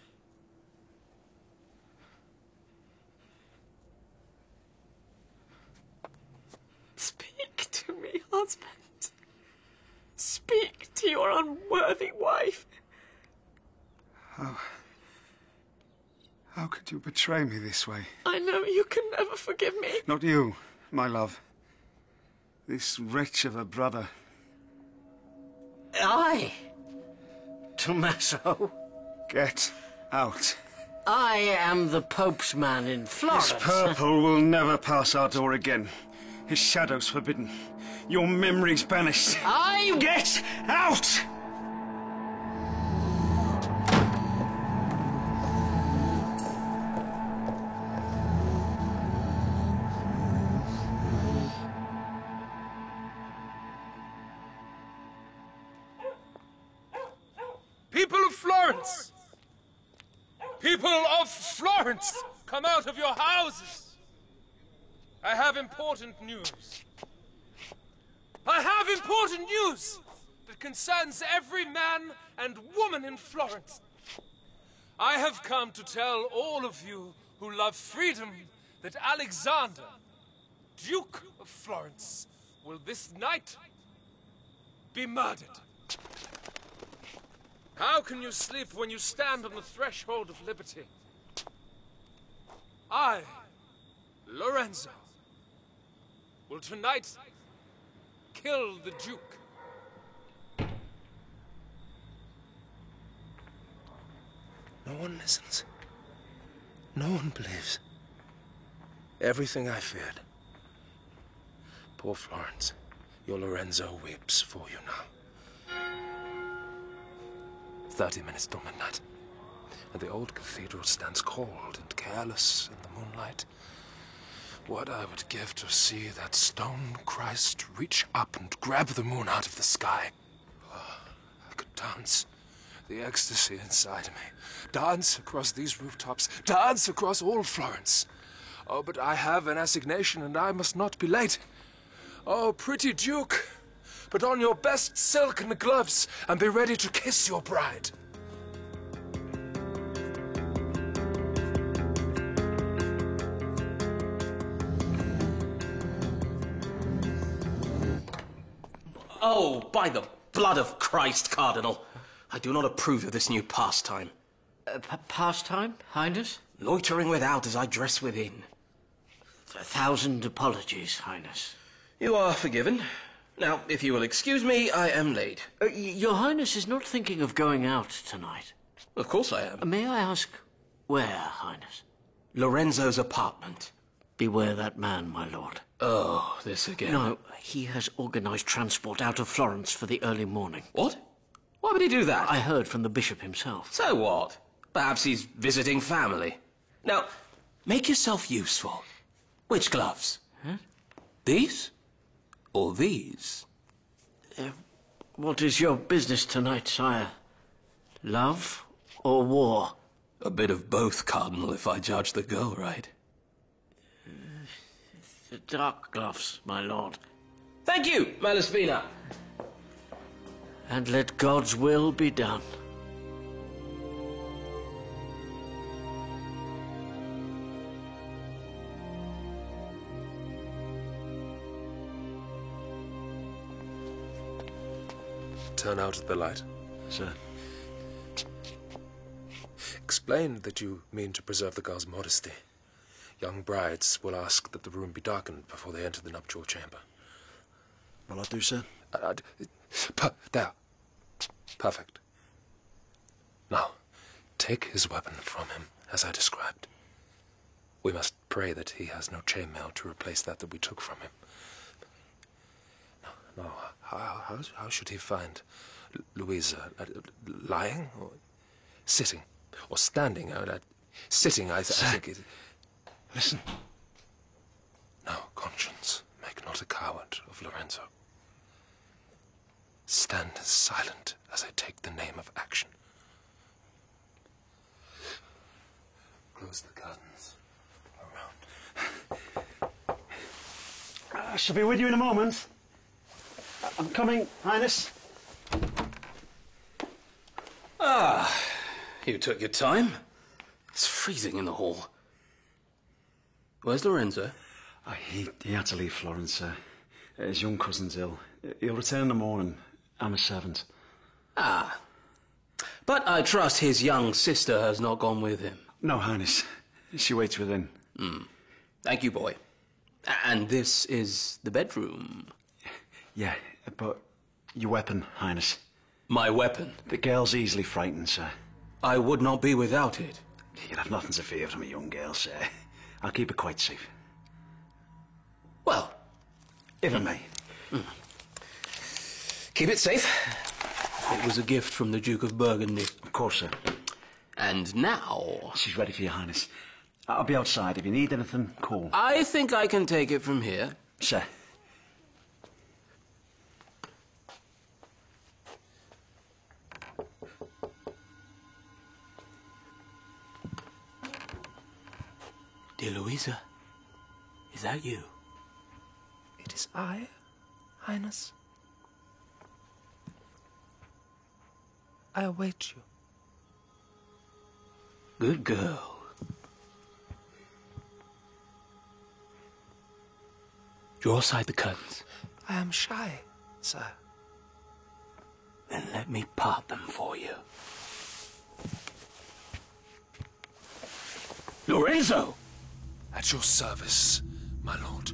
Speaker 9: Speak to me, husband. Speak to your unworthy wife.
Speaker 5: How... How could you betray me this way?
Speaker 9: I know you can never forgive me.
Speaker 5: Not you, my love. This wretch of a brother.
Speaker 11: I? Tommaso?
Speaker 5: Get out.
Speaker 11: I am the Pope's man in Florence.
Speaker 5: This purple will never pass our door again. His shadow's forbidden. Your memory's banished.
Speaker 11: I...
Speaker 5: Get out!
Speaker 4: People of Florence! People of Florence! Come out of your houses! I have important news. I have important news that concerns every man and woman in Florence. I have come to tell all of you who love freedom that Alexander, Duke of Florence, will this night be murdered. How can you sleep when you stand on the threshold of liberty? I, Lorenzo, will tonight kill the Duke.
Speaker 13: No one listens. No one believes. Everything I feared. Poor Florence, your Lorenzo weeps for you now. Thirty minutes till midnight, and the old cathedral stands cold and careless in the moonlight. What I would give to see that stone Christ reach up and grab the moon out of the sky. Oh, I could dance. The ecstasy inside me. Dance across these rooftops. Dance across all Florence. Oh, but I have an assignation and I must not be late. Oh, pretty Duke, put on your best silken gloves and be ready to kiss your bride.
Speaker 2: Oh, by the blood of Christ, Cardinal, I do not approve of this new pastime.
Speaker 11: Uh, p pastime, Highness?
Speaker 2: Loitering without as I dress within.
Speaker 11: A thousand apologies, Highness.
Speaker 2: You are forgiven. Now, if you will excuse me, I am late.
Speaker 11: Uh, your Highness is not thinking of going out tonight.
Speaker 2: Of course I am.
Speaker 11: Uh, may I ask where, Highness?
Speaker 2: Lorenzo's apartment.
Speaker 11: Beware that man, my lord.
Speaker 2: Oh, this again.
Speaker 11: No, he has organized transport out of Florence for the early morning.
Speaker 2: What? Why would he do that?
Speaker 11: I heard from the bishop himself.
Speaker 2: So what? Perhaps he's visiting family. Now, make yourself useful. Which gloves?
Speaker 11: Huh?
Speaker 2: These? Or these?
Speaker 11: Uh, what is your business tonight, sire? Love or war?
Speaker 2: A bit of both, Cardinal, if I judge the girl right.
Speaker 11: Uh, the dark gloves, my lord.
Speaker 2: Thank you, Malaspina.
Speaker 11: And let God's will be done.
Speaker 13: Turn out the light.
Speaker 5: Sir.
Speaker 13: Explain that you mean to preserve the girl's modesty. Young brides will ask that the room be darkened before they enter the nuptial chamber.
Speaker 5: Will I do, sir?
Speaker 13: Uh, per there. Perfect. Now, take his weapon from him, as I described. We must pray that he has no chainmail to replace that that we took from him. No, no. How, how, how should he find L Louisa? Uh, lying? Or sitting? Or standing? Uh, uh, sitting, I, th I think it...
Speaker 5: Listen.
Speaker 13: No, conscience. Make not a coward of Lorenzo. Stand silent as I take the name of action. Close the curtains around.
Speaker 5: I shall be with you in a moment. I'm coming, Highness.
Speaker 2: Ah, you took your time. It's freezing in the hall. Where's Lorenzo?
Speaker 5: Oh, he, he had to leave Florence, sir. His young cousin's ill. He'll return in the morning. I'm a servant.
Speaker 2: Ah. But I trust his young sister has not gone with him.
Speaker 5: No, Highness. She waits within.
Speaker 2: Hmm. Thank you, boy. And this is the bedroom.
Speaker 5: Yeah, but your weapon, Highness.
Speaker 2: My weapon?
Speaker 5: The girl's easily frightened, sir.
Speaker 2: I would not be without it.
Speaker 5: You'd have nothing to fear from a young girl, sir. I'll keep it quite safe.
Speaker 2: Well,
Speaker 5: if I may.
Speaker 2: Mm. Keep it safe. It was a gift from the Duke of Burgundy.
Speaker 5: Of course, sir.
Speaker 2: And now...
Speaker 5: She's ready for your highness. I'll be outside. If you need anything, call.
Speaker 2: I think I can take it from here.
Speaker 5: Sir.
Speaker 2: Dear Louisa, is that you?
Speaker 13: It is I, Highness. I await you.
Speaker 2: Good girl. Draw aside the curtains.
Speaker 13: I am shy, sir.
Speaker 2: Then let me part them for you. Lorenzo!
Speaker 13: At your service, my lord.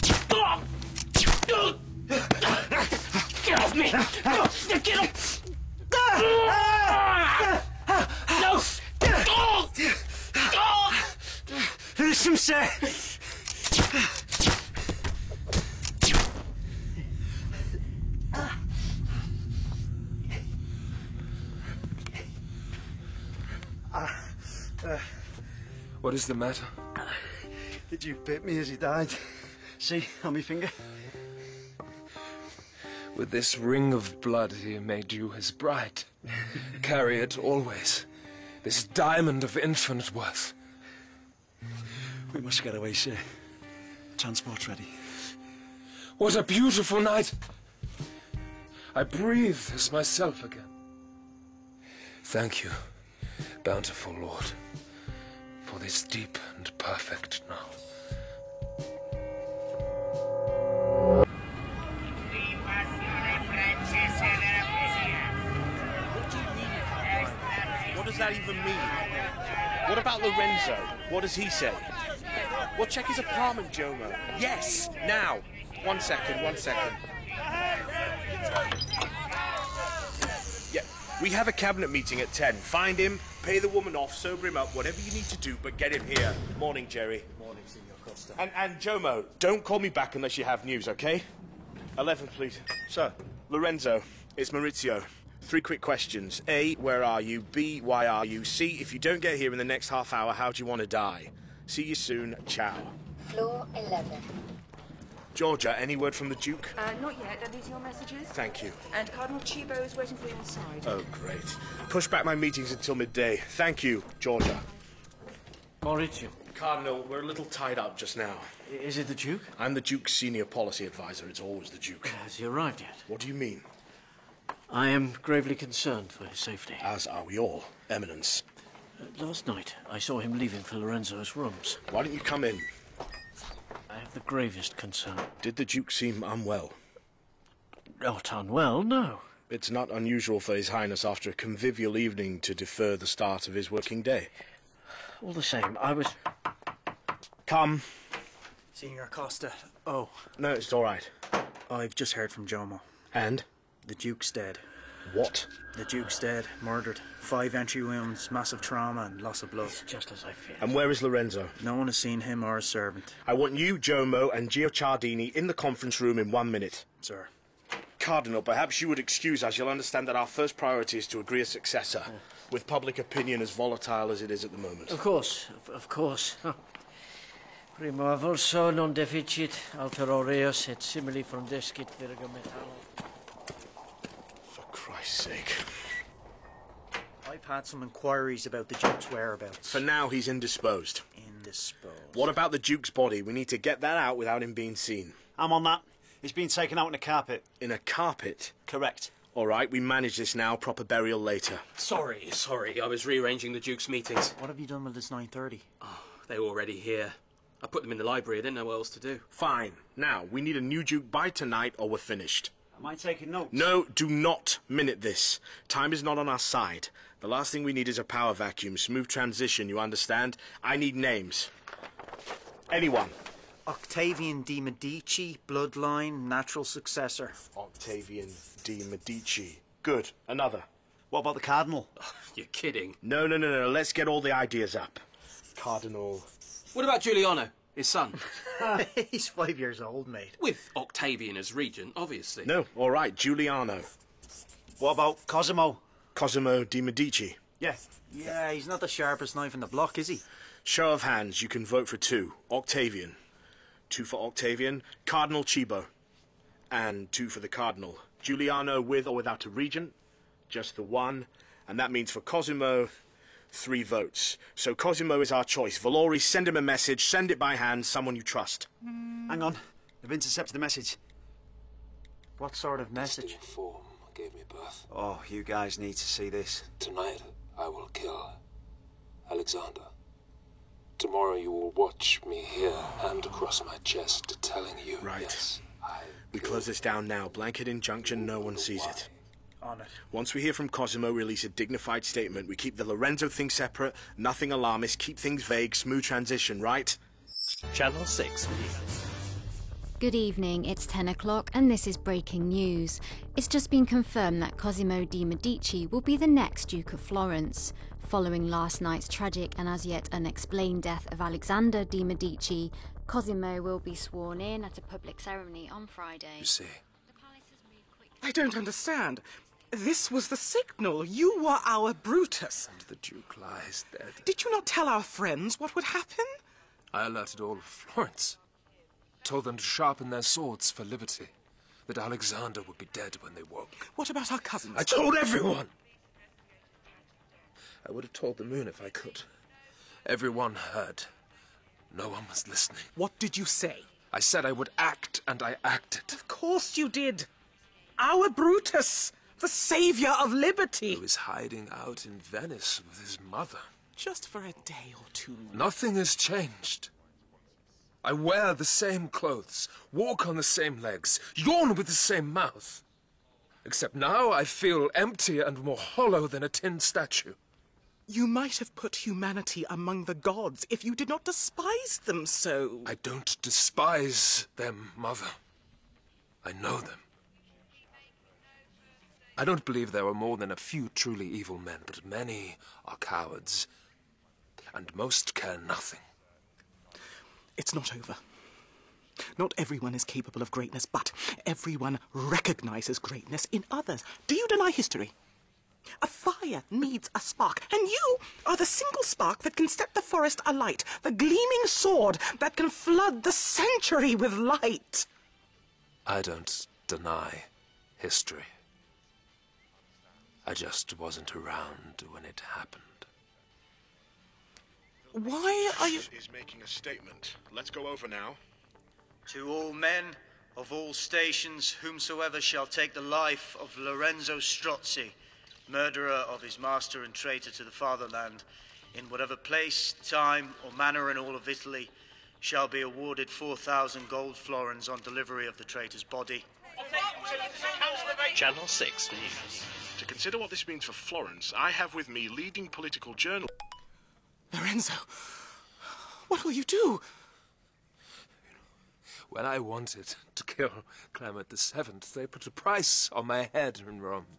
Speaker 2: Get off me! Get off! No!
Speaker 5: Listen, sir.
Speaker 13: What is the matter?
Speaker 5: The Duke bit me as he died. See, on my finger.
Speaker 13: With this ring of blood he made you his bride. Carry it always. This diamond of infinite worth.
Speaker 5: We must get away, sir. Transport's ready.
Speaker 13: What a beautiful night! I breathe as myself again. Thank you, bountiful Lord, for this deep and perfect now.
Speaker 7: What does that even mean? What about Lorenzo? What does he say? Well, check his apartment, Jomo. Yes, now. One second, one second. Yeah, we have a cabinet meeting at ten. Find him, pay the woman off, sober him up, whatever you need to do, but get him here. Morning, Jerry.
Speaker 14: Morning, Signor Costa.
Speaker 7: And, and Jomo, don't call me back unless you have news, okay? Eleven, please.
Speaker 5: Sir.
Speaker 7: Lorenzo, it's Maurizio. Three quick questions. A, where are you? B, why are you? C, if you don't get here in the next half hour, how do you want to die? See you soon. Ciao.
Speaker 21: Floor eleven.
Speaker 7: Georgia, any word from the Duke?
Speaker 22: Uh, not yet. Are these your messages?
Speaker 7: Thank you.
Speaker 22: And Cardinal Chibo is waiting for you inside.
Speaker 7: Oh, great. Push back my meetings until midday. Thank you, Georgia.
Speaker 11: Maurizio.
Speaker 7: Cardinal, we're a little tied up just now.
Speaker 11: Is it the Duke?
Speaker 7: I'm the Duke's senior policy advisor. It's always the Duke.
Speaker 11: Has he arrived yet?
Speaker 7: What do you mean?
Speaker 11: I am gravely concerned for his safety.
Speaker 7: As are we all, Eminence.
Speaker 11: Uh, last night, I saw him leaving for Lorenzo's rooms.
Speaker 7: Why don't you come in?
Speaker 11: I have the gravest concern.
Speaker 7: Did the Duke seem unwell?
Speaker 11: Not unwell, no.
Speaker 7: It's not unusual for His Highness after a convivial evening to defer the start of his working day.
Speaker 11: All the same, I was...
Speaker 7: Come.
Speaker 18: Signor Costa. Oh.
Speaker 7: No, it's all right.
Speaker 18: I've just heard from Jomo.
Speaker 7: And?
Speaker 18: The Duke's dead.
Speaker 7: What?
Speaker 18: The Duke's dead, murdered. Five entry wounds, massive trauma and loss of blood.
Speaker 11: It's just as I feared.
Speaker 7: And where is Lorenzo?
Speaker 18: No one has seen him or his servant.
Speaker 7: I want you, Jomo, and Gio Ciardini in the conference room in one minute.
Speaker 18: Sir.
Speaker 7: Cardinal, perhaps you would excuse us. You'll understand that our first priority is to agree a successor, yeah. with public opinion as volatile as it is at the moment.
Speaker 11: Of course, of, of course. Primo avulso non deficit, alter aureus et simili frondescit virgo metallo.
Speaker 7: For Christ's sake.
Speaker 18: I've had some inquiries about the Duke's whereabouts.
Speaker 7: For now, he's indisposed.
Speaker 18: Indisposed.
Speaker 7: What about the Duke's body? We need to get that out without him being seen.
Speaker 5: I'm on that. He's been taken out in a carpet.
Speaker 7: In a carpet?
Speaker 5: Correct.
Speaker 7: All right, we manage this now. Proper burial later.
Speaker 2: Sorry, sorry. I was rearranging the Duke's meetings.
Speaker 18: What have you done with this nine thirty?
Speaker 2: Oh, they were already here. I put them in the library. I didn't know what else to do.
Speaker 7: Fine. Now, we need a new Duke by tonight or we're finished.
Speaker 5: Am I taking notes?
Speaker 7: No, do not minute this. Time is not on our side. The last thing we need is a power vacuum. Smooth transition, you understand? I need names. Anyone.
Speaker 18: Octavian de Medici, bloodline, natural successor.
Speaker 7: Octavian de Medici.
Speaker 12: Good. Another.
Speaker 5: What about the Cardinal?
Speaker 2: You're kidding.
Speaker 12: No, no, no, no. Let's get all the ideas up. Cardinal.
Speaker 2: What about Giuliano, his son?
Speaker 17: He's five years old, mate.
Speaker 2: With Octavian as regent, obviously.
Speaker 12: No, all right, Giuliano.
Speaker 5: What about Cosimo?
Speaker 12: Cosimo di Medici.
Speaker 17: Yeah. Yeah, he's not the sharpest knife in the block, is he?
Speaker 12: Show of hands, you can vote for two. Octavian. Two for Octavian. Cardinal Cibo. And two for the Cardinal. Giuliano with or without a regent. Just the one. And that means for Cosimo, three votes. So Cosimo is our choice. Valori, send him a message. Send it by hand. Someone you trust.
Speaker 5: Hang on. They've intercepted the message.
Speaker 17: What sort of message?
Speaker 13: Form gave me birth.
Speaker 5: Oh, you guys need to see this.
Speaker 13: Tonight, I will kill Alexander. Tomorrow you will watch me here, hand across my chest, telling you,
Speaker 12: right.
Speaker 13: Yes, I
Speaker 12: we close this down now. Blanket injunction, no one sees it.
Speaker 17: On it.
Speaker 12: Once we hear from Cosimo, release a dignified statement. We keep the Lorenzo thing separate, nothing alarmist, keep things vague, smooth transition, right?
Speaker 1: Channel six.
Speaker 3: Good evening, it's ten o'clock and this is breaking news. It's just been confirmed that Cosimo di Medici will be the next Duke of Florence. Following last night's tragic and as yet unexplained death of Alexander di Medici, Cosimo will be sworn in at a public ceremony on Friday.
Speaker 13: You see.
Speaker 19: I don't understand. This was the signal. You were our Brutus.
Speaker 13: And the Duke lies dead.
Speaker 19: Did you not tell our friends what would happen?
Speaker 13: I alerted all of Florence. Told them to sharpen their swords for liberty. That Alexander would be dead when they woke.
Speaker 19: What about our cousins?
Speaker 13: I told everyone! I would have told the moon if I could. Everyone heard. No one was listening.
Speaker 19: What did you say?
Speaker 13: I said I would act, and I acted.
Speaker 19: Of course you did. Our Brutus, the saviour of liberty.
Speaker 13: Who is hiding out in Venice with his mother.
Speaker 19: Just for a day or two.
Speaker 13: Nothing has changed. I wear the same clothes, walk on the same legs, yawn with the same mouth. Except now I feel emptier and more hollow than a tin statue.
Speaker 19: You might have put humanity among the gods if you did not despise them so.
Speaker 13: I don't despise them, Mother. I know them. I don't believe there are more than a few truly evil men, but many are cowards, and most care nothing.
Speaker 19: It's not over. Not everyone is capable of greatness, but everyone recognizes greatness in others. Do you deny history? A fire needs a spark, and you are the single spark that can set the forest alight, the gleaming sword that can flood the century with light.
Speaker 13: I don't deny history. I just wasn't around when it happened.
Speaker 19: Why are you...
Speaker 12: is making a statement. Let's go over now.
Speaker 8: To all men of all stations, whomsoever shall take the life of Lorenzo Strozzi, murderer of his master and traitor to the fatherland, in whatever place, time, or manner in all of Italy, shall be awarded four thousand gold florins on delivery of the traitor's body.
Speaker 1: Channel six.
Speaker 23: To consider what this means for Florence, I have with me leading political journal...
Speaker 19: Lorenzo, what will you do?
Speaker 13: When I wanted to kill Clement the Seventh, they put a price on my head in Rome.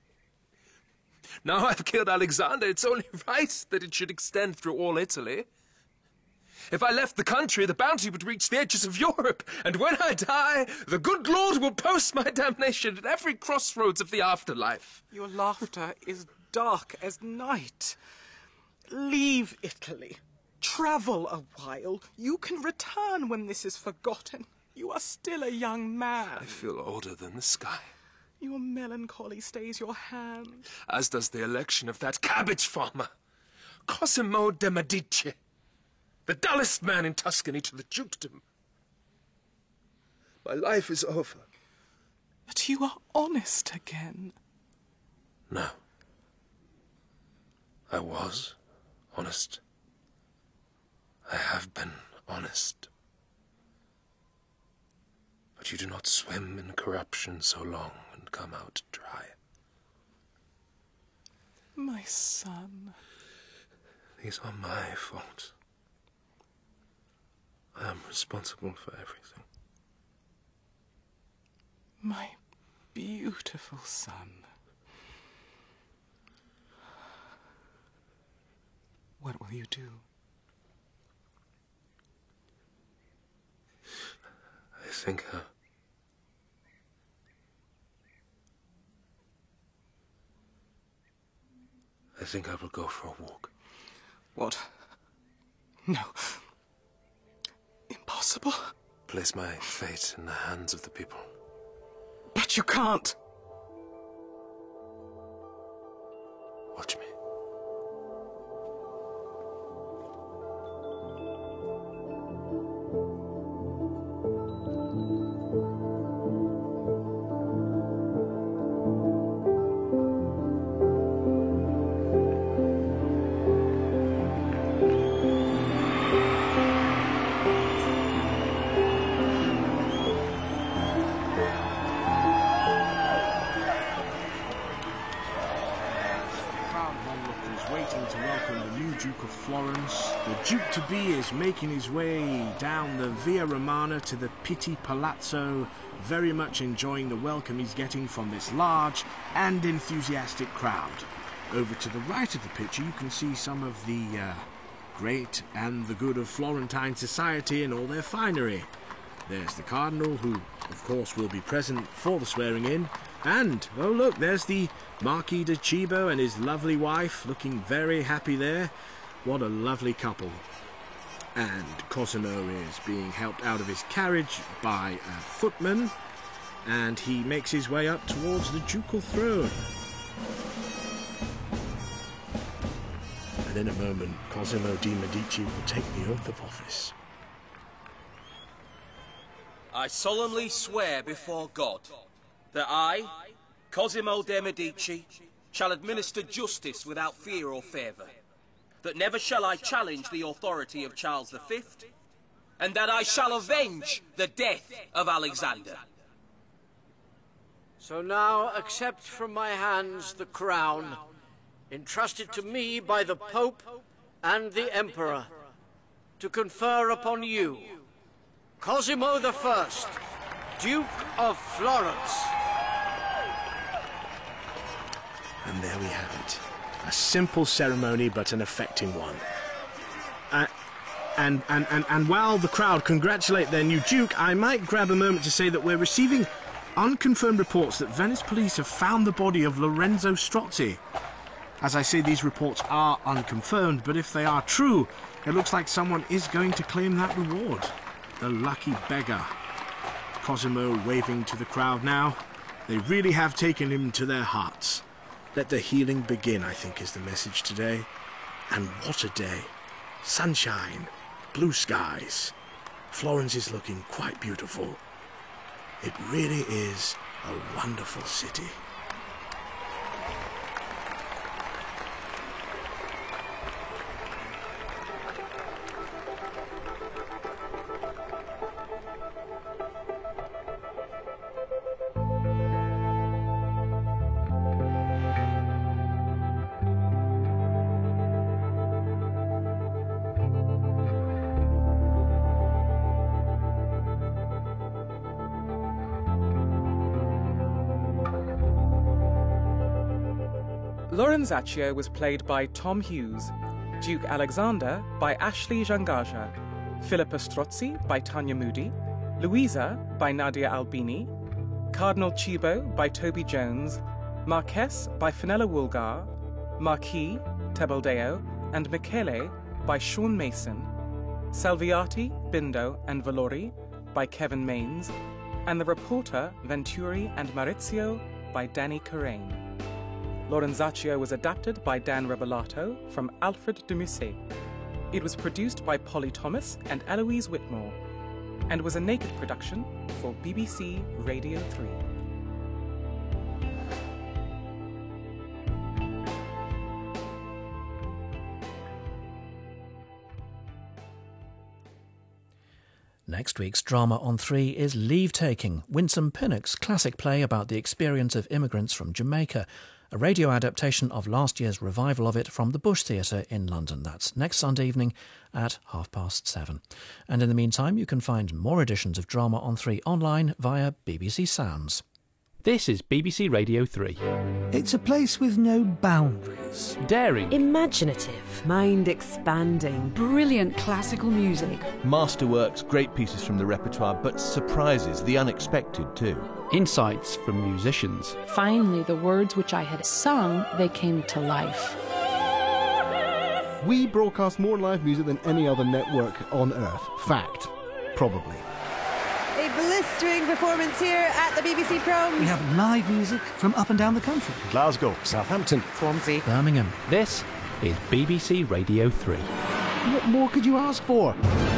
Speaker 13: Now I've killed Alexander, it's only right that it should extend through all Italy. If I left the country, the bounty would reach the edges of Europe, and when I die, the good Lord will post my damnation at every crossroads of the afterlife.
Speaker 19: Your laughter is dark as night. Leave Italy. Travel a while. You can return when this is forgotten. You are still a young man.
Speaker 13: I feel older than the sky.
Speaker 19: Your melancholy stays your hand.
Speaker 13: As does the election of that cabbage farmer, Cosimo de' Medici, the dullest man in Tuscany to the dukedom. My life is over.
Speaker 19: But you are honest again.
Speaker 13: No. I was honest. I have been honest. But you do not swim in corruption so long and come out dry.
Speaker 19: My son.
Speaker 13: These are my faults. I am responsible for everything.
Speaker 19: My beautiful son.
Speaker 13: What will you do?
Speaker 4: I think uh, I think I will go for a walk.
Speaker 19: What? No. Impossible.
Speaker 4: Place my fate in the hands of the people.
Speaker 19: But you can't.
Speaker 4: Watch me.
Speaker 12: The Duke-to-be is making his way down the Via Romana to the Pitti Palazzo, very much enjoying the welcome he's getting from this large and enthusiastic crowd. Over to the right of the picture you can see some of the uh, great and the good of Florentine society in all their finery. There's the Cardinal, who of course will be present for the swearing-in, and, oh look, there's the Marquis de Cibo and his lovely wife, looking very happy there. What a lovely couple. And Cosimo is being helped out of his carriage by a footman, and he makes his way up towards the ducal throne. And in a moment, Cosimo de' Medici will take the oath of office.
Speaker 2: I solemnly swear before God that I, Cosimo de' Medici, shall administer justice without fear or favour, that never shall I challenge the authority of Charles the Fifth, and that I shall avenge the death of Alexander.
Speaker 11: So now accept from my hands the crown, entrusted to me by the Pope and the Emperor, to confer upon you, Cosimo the First, Duke of Florence.
Speaker 12: And there we have it. A simple ceremony, but an affecting one. Uh, and, and, and, and while the crowd congratulate their new Duke, I might grab a moment to say that we're receiving unconfirmed reports that Venice police have found the body of Lorenzo Strozzi. As I say, these reports are unconfirmed, but if they are true, it looks like someone is going to claim that reward. The lucky beggar. Cosimo waving to the crowd now. They really have taken him to their hearts. Let the healing begin, I think, is the message today. And what a day. Sunshine, blue skies. Florence is looking quite beautiful. It really is a wonderful city.
Speaker 10: Lorenzaccio was played by Tom Hughes, Duke Alexander by Ashley Jangaja, Philippa Strozzi by Tanya Moody, Louisa by Nadia Albini, Cardinal Cibo by Toby Jones, Marquess by Fenella Woolgar, Marquis, Tebaldeo, and Michele by Sean Mason, Salviati, Bindo, and Valori by Kevin Maines, and the reporter Venturi and Maurizio by Danny Carraine. Lorenzaccio was adapted by Dan Rebellato from Alfred de Musset. It was produced by Polly Thomas and Eloise Whitmore, and was a naked production for B B C Radio three.
Speaker 15: Next week's drama on three is Leave Taking, Winsome Pinnock's classic play about the experience of immigrants from Jamaica, a radio adaptation of last year's revival of it from the Bush Theatre in London. That's next Sunday evening at half past seven. And in the meantime, you can find more editions of Drama on three online via B B C Sounds.
Speaker 6: This is B B C Radio three.
Speaker 16: It's a place with no boundaries.
Speaker 6: Daring.
Speaker 20: Imaginative. Mind-expanding.
Speaker 24: Brilliant classical music.
Speaker 25: Masterworks, great pieces from the repertoire, but surprises, the unexpected too.
Speaker 6: Insights from musicians.
Speaker 24: Finally, the words which I had sung, they came to life.
Speaker 26: We broadcast more live music than any other network on Earth. Fact. Probably.
Speaker 27: A blistering performance here at the B B C Proms.
Speaker 16: We have live music from up and down the country.
Speaker 26: Glasgow, Southampton,
Speaker 19: Swansea,
Speaker 15: Birmingham.
Speaker 6: This is B B C Radio three.
Speaker 26: What more could you ask for?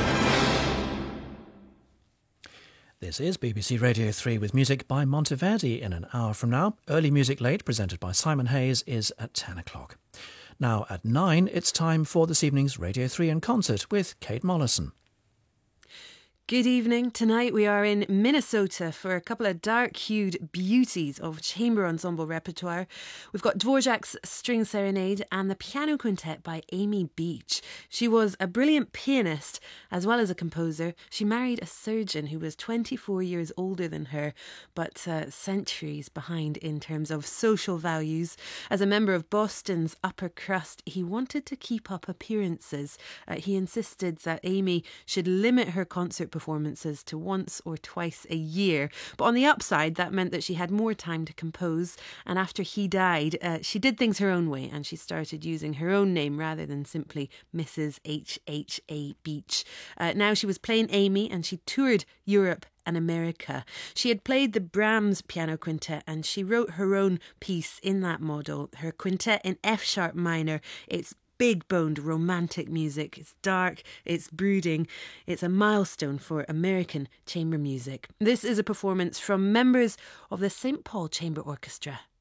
Speaker 15: This is B B C Radio three with music by Monteverdi. In an hour from now, Early Music Late, presented by Simon Hayes, is at ten o'clock. Now at nine, it's time for this evening's Radio three in concert with Kate Mollison.
Speaker 28: Good evening. Tonight we are in Minnesota for a couple of dark-hued beauties of chamber ensemble repertoire. We've got Dvorak's String Serenade and the Piano Quintet by Amy Beach. She was a brilliant pianist as well as a composer. She married a surgeon who was twenty-four years older than her, but uh, centuries behind in terms of social values. As a member of Boston's upper crust, he wanted to keep up appearances. Uh, he insisted that Amy should limit her concert performances to once or twice a year. But on the upside, that meant that she had more time to compose. And after he died, uh, she did things her own way, and she started using her own name rather than simply Missus H H A Beach. Uh, now she was plain Amy, and she toured Europe and America. She had played the Brahms Piano Quintet, and she wrote her own piece in that model. Her quintet in F sharp minor. It's big-boned romantic music. It's dark, it's brooding. It's a milestone for American chamber music. This is a performance from members of the Saint Paul Chamber Orchestra.